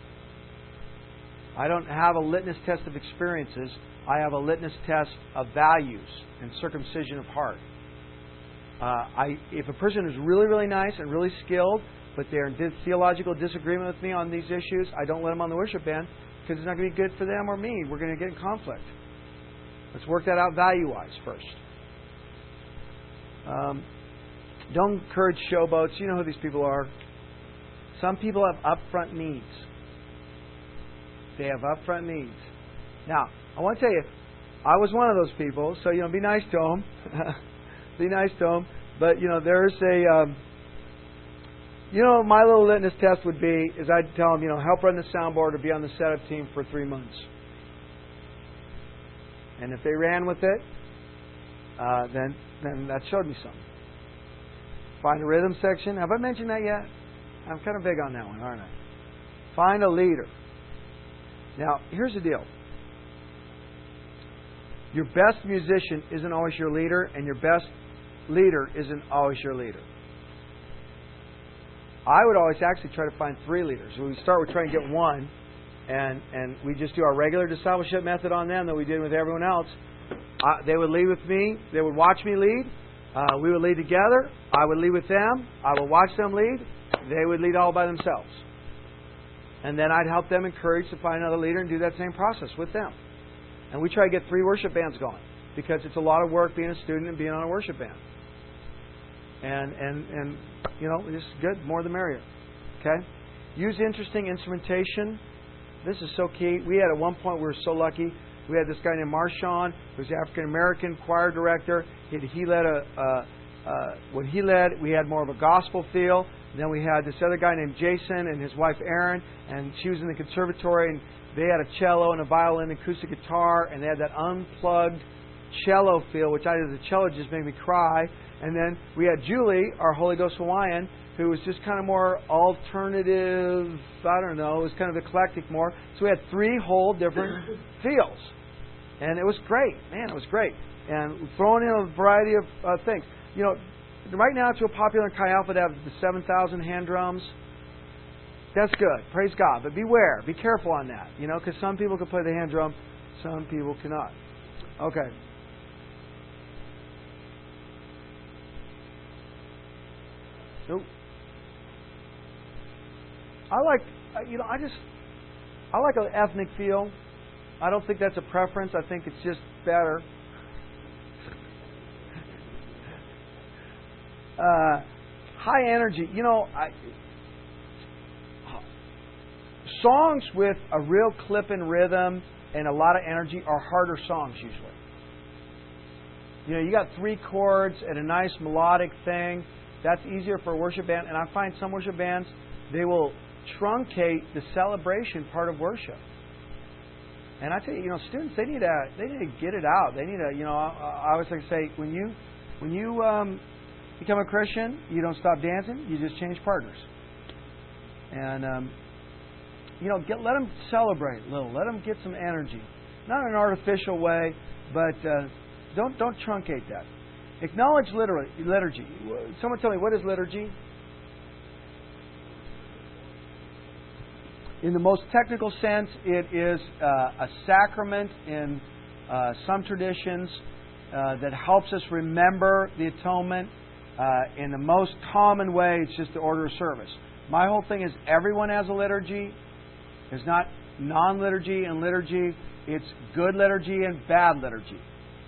I don't have a litmus test of experiences. I have a litmus test of values and circumcision of heart. Uh, I, if a person is really, really nice and really skilled, but they're in theological disagreement with me on these issues, I don't let them on the worship band because it's not going to be good for them or me. We're going to get in conflict. Let's work that out value-wise first. Um, don't encourage showboats. You know who these people are. Some people have upfront needs. They have upfront needs. Now, I want to tell you, I was one of those people, so, you know, be nice to them. Be nice to them. But, you know, there's a... Um, You know, my little litmus test would be, is I'd tell them, you know, help run the soundboard or be on the setup team for three months. And if they ran with it, uh, then then that showed me something. Find a rhythm section. Have I mentioned that yet? I'm kind of big on that one, aren't I? Find a leader. Now, here's the deal. Your best musician isn't always your leader, and your best leader isn't always your leader. I would always actually try to find three leaders. So we start with trying to get one, and, and we just do our regular discipleship method on them that we did with everyone else. Uh, they would lead with me. They would watch me lead. Uh, we would lead together. I would lead with them. I would watch them lead. They would lead all by themselves. And then I'd help them encourage to find another leader and do that same process with them. And we try to get three worship bands going because it's a lot of work being a student and being on a worship band. And, and, and you know, it's good. More the merrier. Okay? Use interesting instrumentation. This is so key. We had at one point, we were so lucky. We had this guy named Marshawn, who was the African-American choir director. He, he led a, a, a, when he led, we had more of a gospel feel. And then we had this other guy named Jason and his wife Erin, and she was in the conservatory, and they had a cello and a violin, acoustic guitar, and they had that unplugged cello feel, which I did the cello just made me cry. And then we had Julie, our Holy Ghost Hawaiian, who was just kind of more alternative, I don't know, it was kind of eclectic more. So we had three whole different feels. And it was great. Man, it was great. And throwing in a variety of uh, things. You know, right now it's real popular in Chi Alpha to have the seven thousand hand drums. That's good. Praise God. But beware. Be careful on that. You know, because some people can play the hand drum, some people cannot. Okay. Nope. I like, you know, I just, I like an ethnic feel. I don't think that's a preference. I think it's just better. Uh, high energy. You know, I, songs with a real clip and rhythm and a lot of energy are harder songs usually. You know, you got three chords and a nice melodic thing. That's easier for a worship band. And I find some worship bands, they will truncate the celebration part of worship. And I tell you, you know, students, they need to they need to get it out. They need to, you know, I, I always like to say, when you when you um, become a Christian, you don't stop dancing. You just change partners. And um, you know, get let them celebrate a little. Let them get some energy, not in an artificial way, but uh, don't don't truncate that. Acknowledge liturgy. Someone tell me, what is liturgy? In the most technical sense, it is uh, a sacrament in uh, some traditions uh, that helps us remember the atonement. Uh, in the most common way, it's just the order of service. My whole thing is everyone has a liturgy. There's not non-liturgy and liturgy. It's good liturgy and bad liturgy.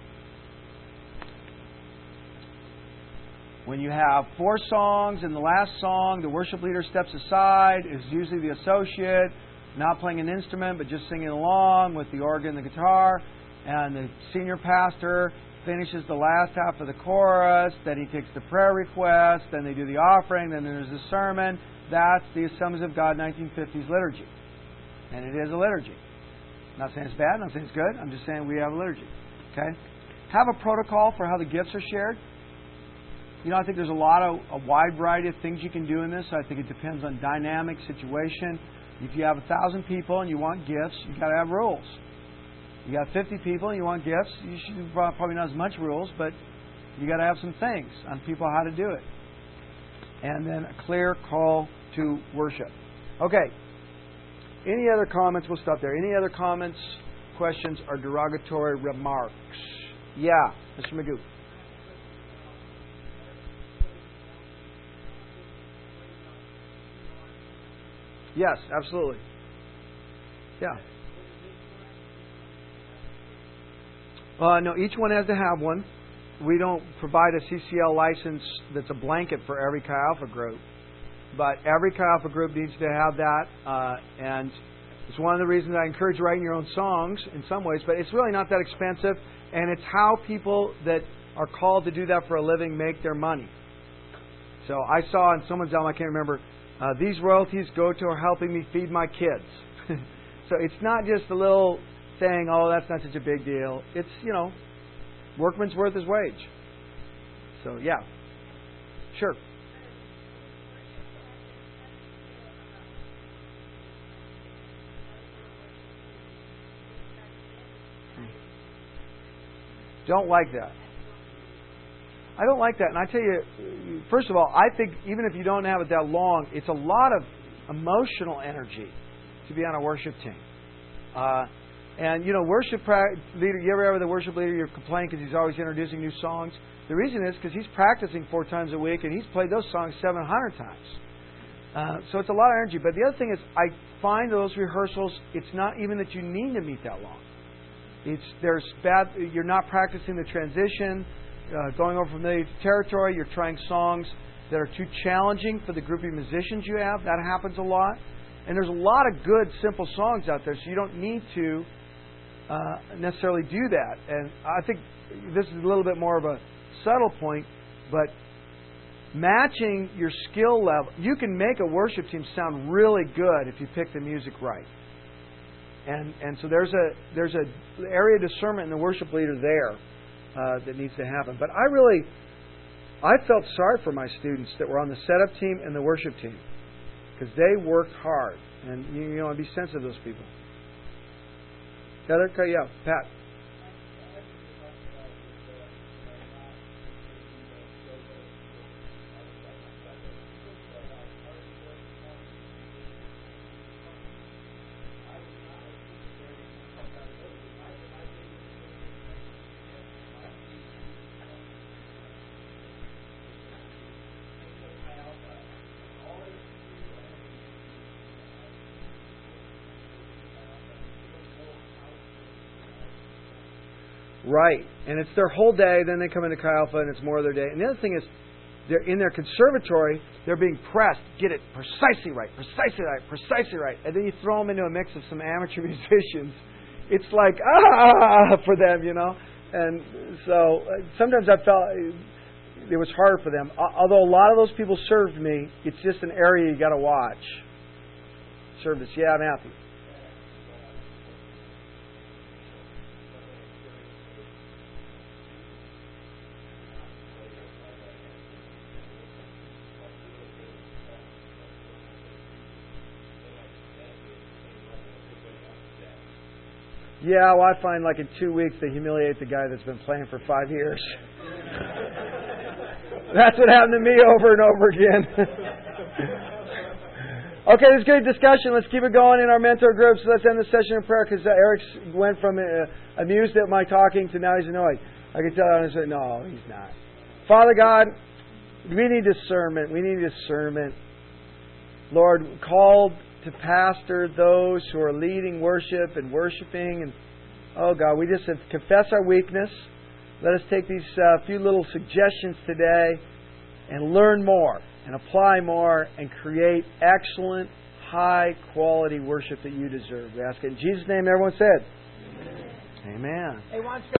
When you have four songs and the last song, the worship leader steps aside, is usually the associate, not playing an instrument but just singing along with the organ and the guitar, and the senior pastor finishes the last half of the chorus, then he takes the prayer request, then they do the offering, then there's the sermon. That's the Assemblies of God nineteen fifties liturgy. And it is a liturgy. I'm not saying it's bad, I'm not saying it's good, I'm just saying we have a liturgy. Okay? Have a protocol for how the gifts are shared. You know, I think there's a lot of a wide variety of things you can do in this. I think it depends on dynamic, situation. If you have a thousand people and you want gifts, you got to have rules. You got fifty people and you want gifts, you should probably not as much rules, but you got to have some things on people how to do it. And then a clear call to worship. Okay. Any other comments? We'll stop there. Any other comments, questions, or derogatory remarks? Yeah, Mister Magoo. Yes, absolutely. Yeah. Uh, no, each one has to have one. We don't provide a C C L license that's a blanket for every Chi Alpha group. But every Chi Alpha group needs to have that. Uh, and it's one of the reasons I encourage writing your own songs in some ways. But it's really not that expensive. And it's how people that are called to do that for a living make their money. So I saw in someone's album, I can't remember, Uh, these royalties go to helping me feed my kids. So it's not just a little thing, oh, that's not such a big deal. It's, you know, workman's worth his wage. So, yeah. Sure. Don't like that. I don't like that. And I tell you, first of all, I think even if you don't have it that long, it's a lot of emotional energy to be on a worship team. Uh, and, you know, worship pra- leader, you ever have the worship leader, you're complaining because he's always introducing new songs? The reason is because he's practicing four times a week and he's played those songs seven hundred times. Uh, so it's a lot of energy. But the other thing is, I find those rehearsals, it's not even that you need to meet that long. It's there's bad. You're not practicing the transition. uh, going over familiar territory. You're trying songs that are too challenging for the group of musicians you have. That happens a lot. And there's a lot of good, simple songs out there, so you don't need to uh, necessarily do that. And I think this is a little bit more of a subtle point, but matching your skill level, you can make a worship team sound really good if you pick the music right. And and so there's a there's a area of discernment in the worship leader there uh, that needs to happen. But I really, I felt sorry for my students that were on the setup team and the worship team because they worked hard, and you, you know, be sensitive to those people. Heather, yeah, Pat. Right. And it's their whole day, then they come into Chi Alpha and it's more of their day. And the other thing is, they're in their conservatory, they're being pressed, get it precisely right, precisely right, precisely right. And then you throw them into a mix of some amateur musicians. It's like, ah, for them, you know. And so sometimes I felt it was hard for them. Although a lot of those people served me, it's just an area you got to watch. Service, yeah, Matthew. Yeah, well, I find like in two weeks they humiliate the guy that's been playing for five years. That's what happened to me over and over again. Okay, this is good discussion. Let's keep it going in our mentor groups. Let's end the session in prayer because uh, Eric went from uh, amused at my talking to now he's annoyed. I can tell I said, no, he's not. Father God, we need discernment. We need discernment. Lord, called to pastor those who are leading worship and worshiping. And oh God, we just have confess our weakness. Let us take these uh, few little suggestions today and learn more and apply more and create excellent, high quality worship that you deserve. We ask it in Jesus' name. Everyone said, Amen. Amen.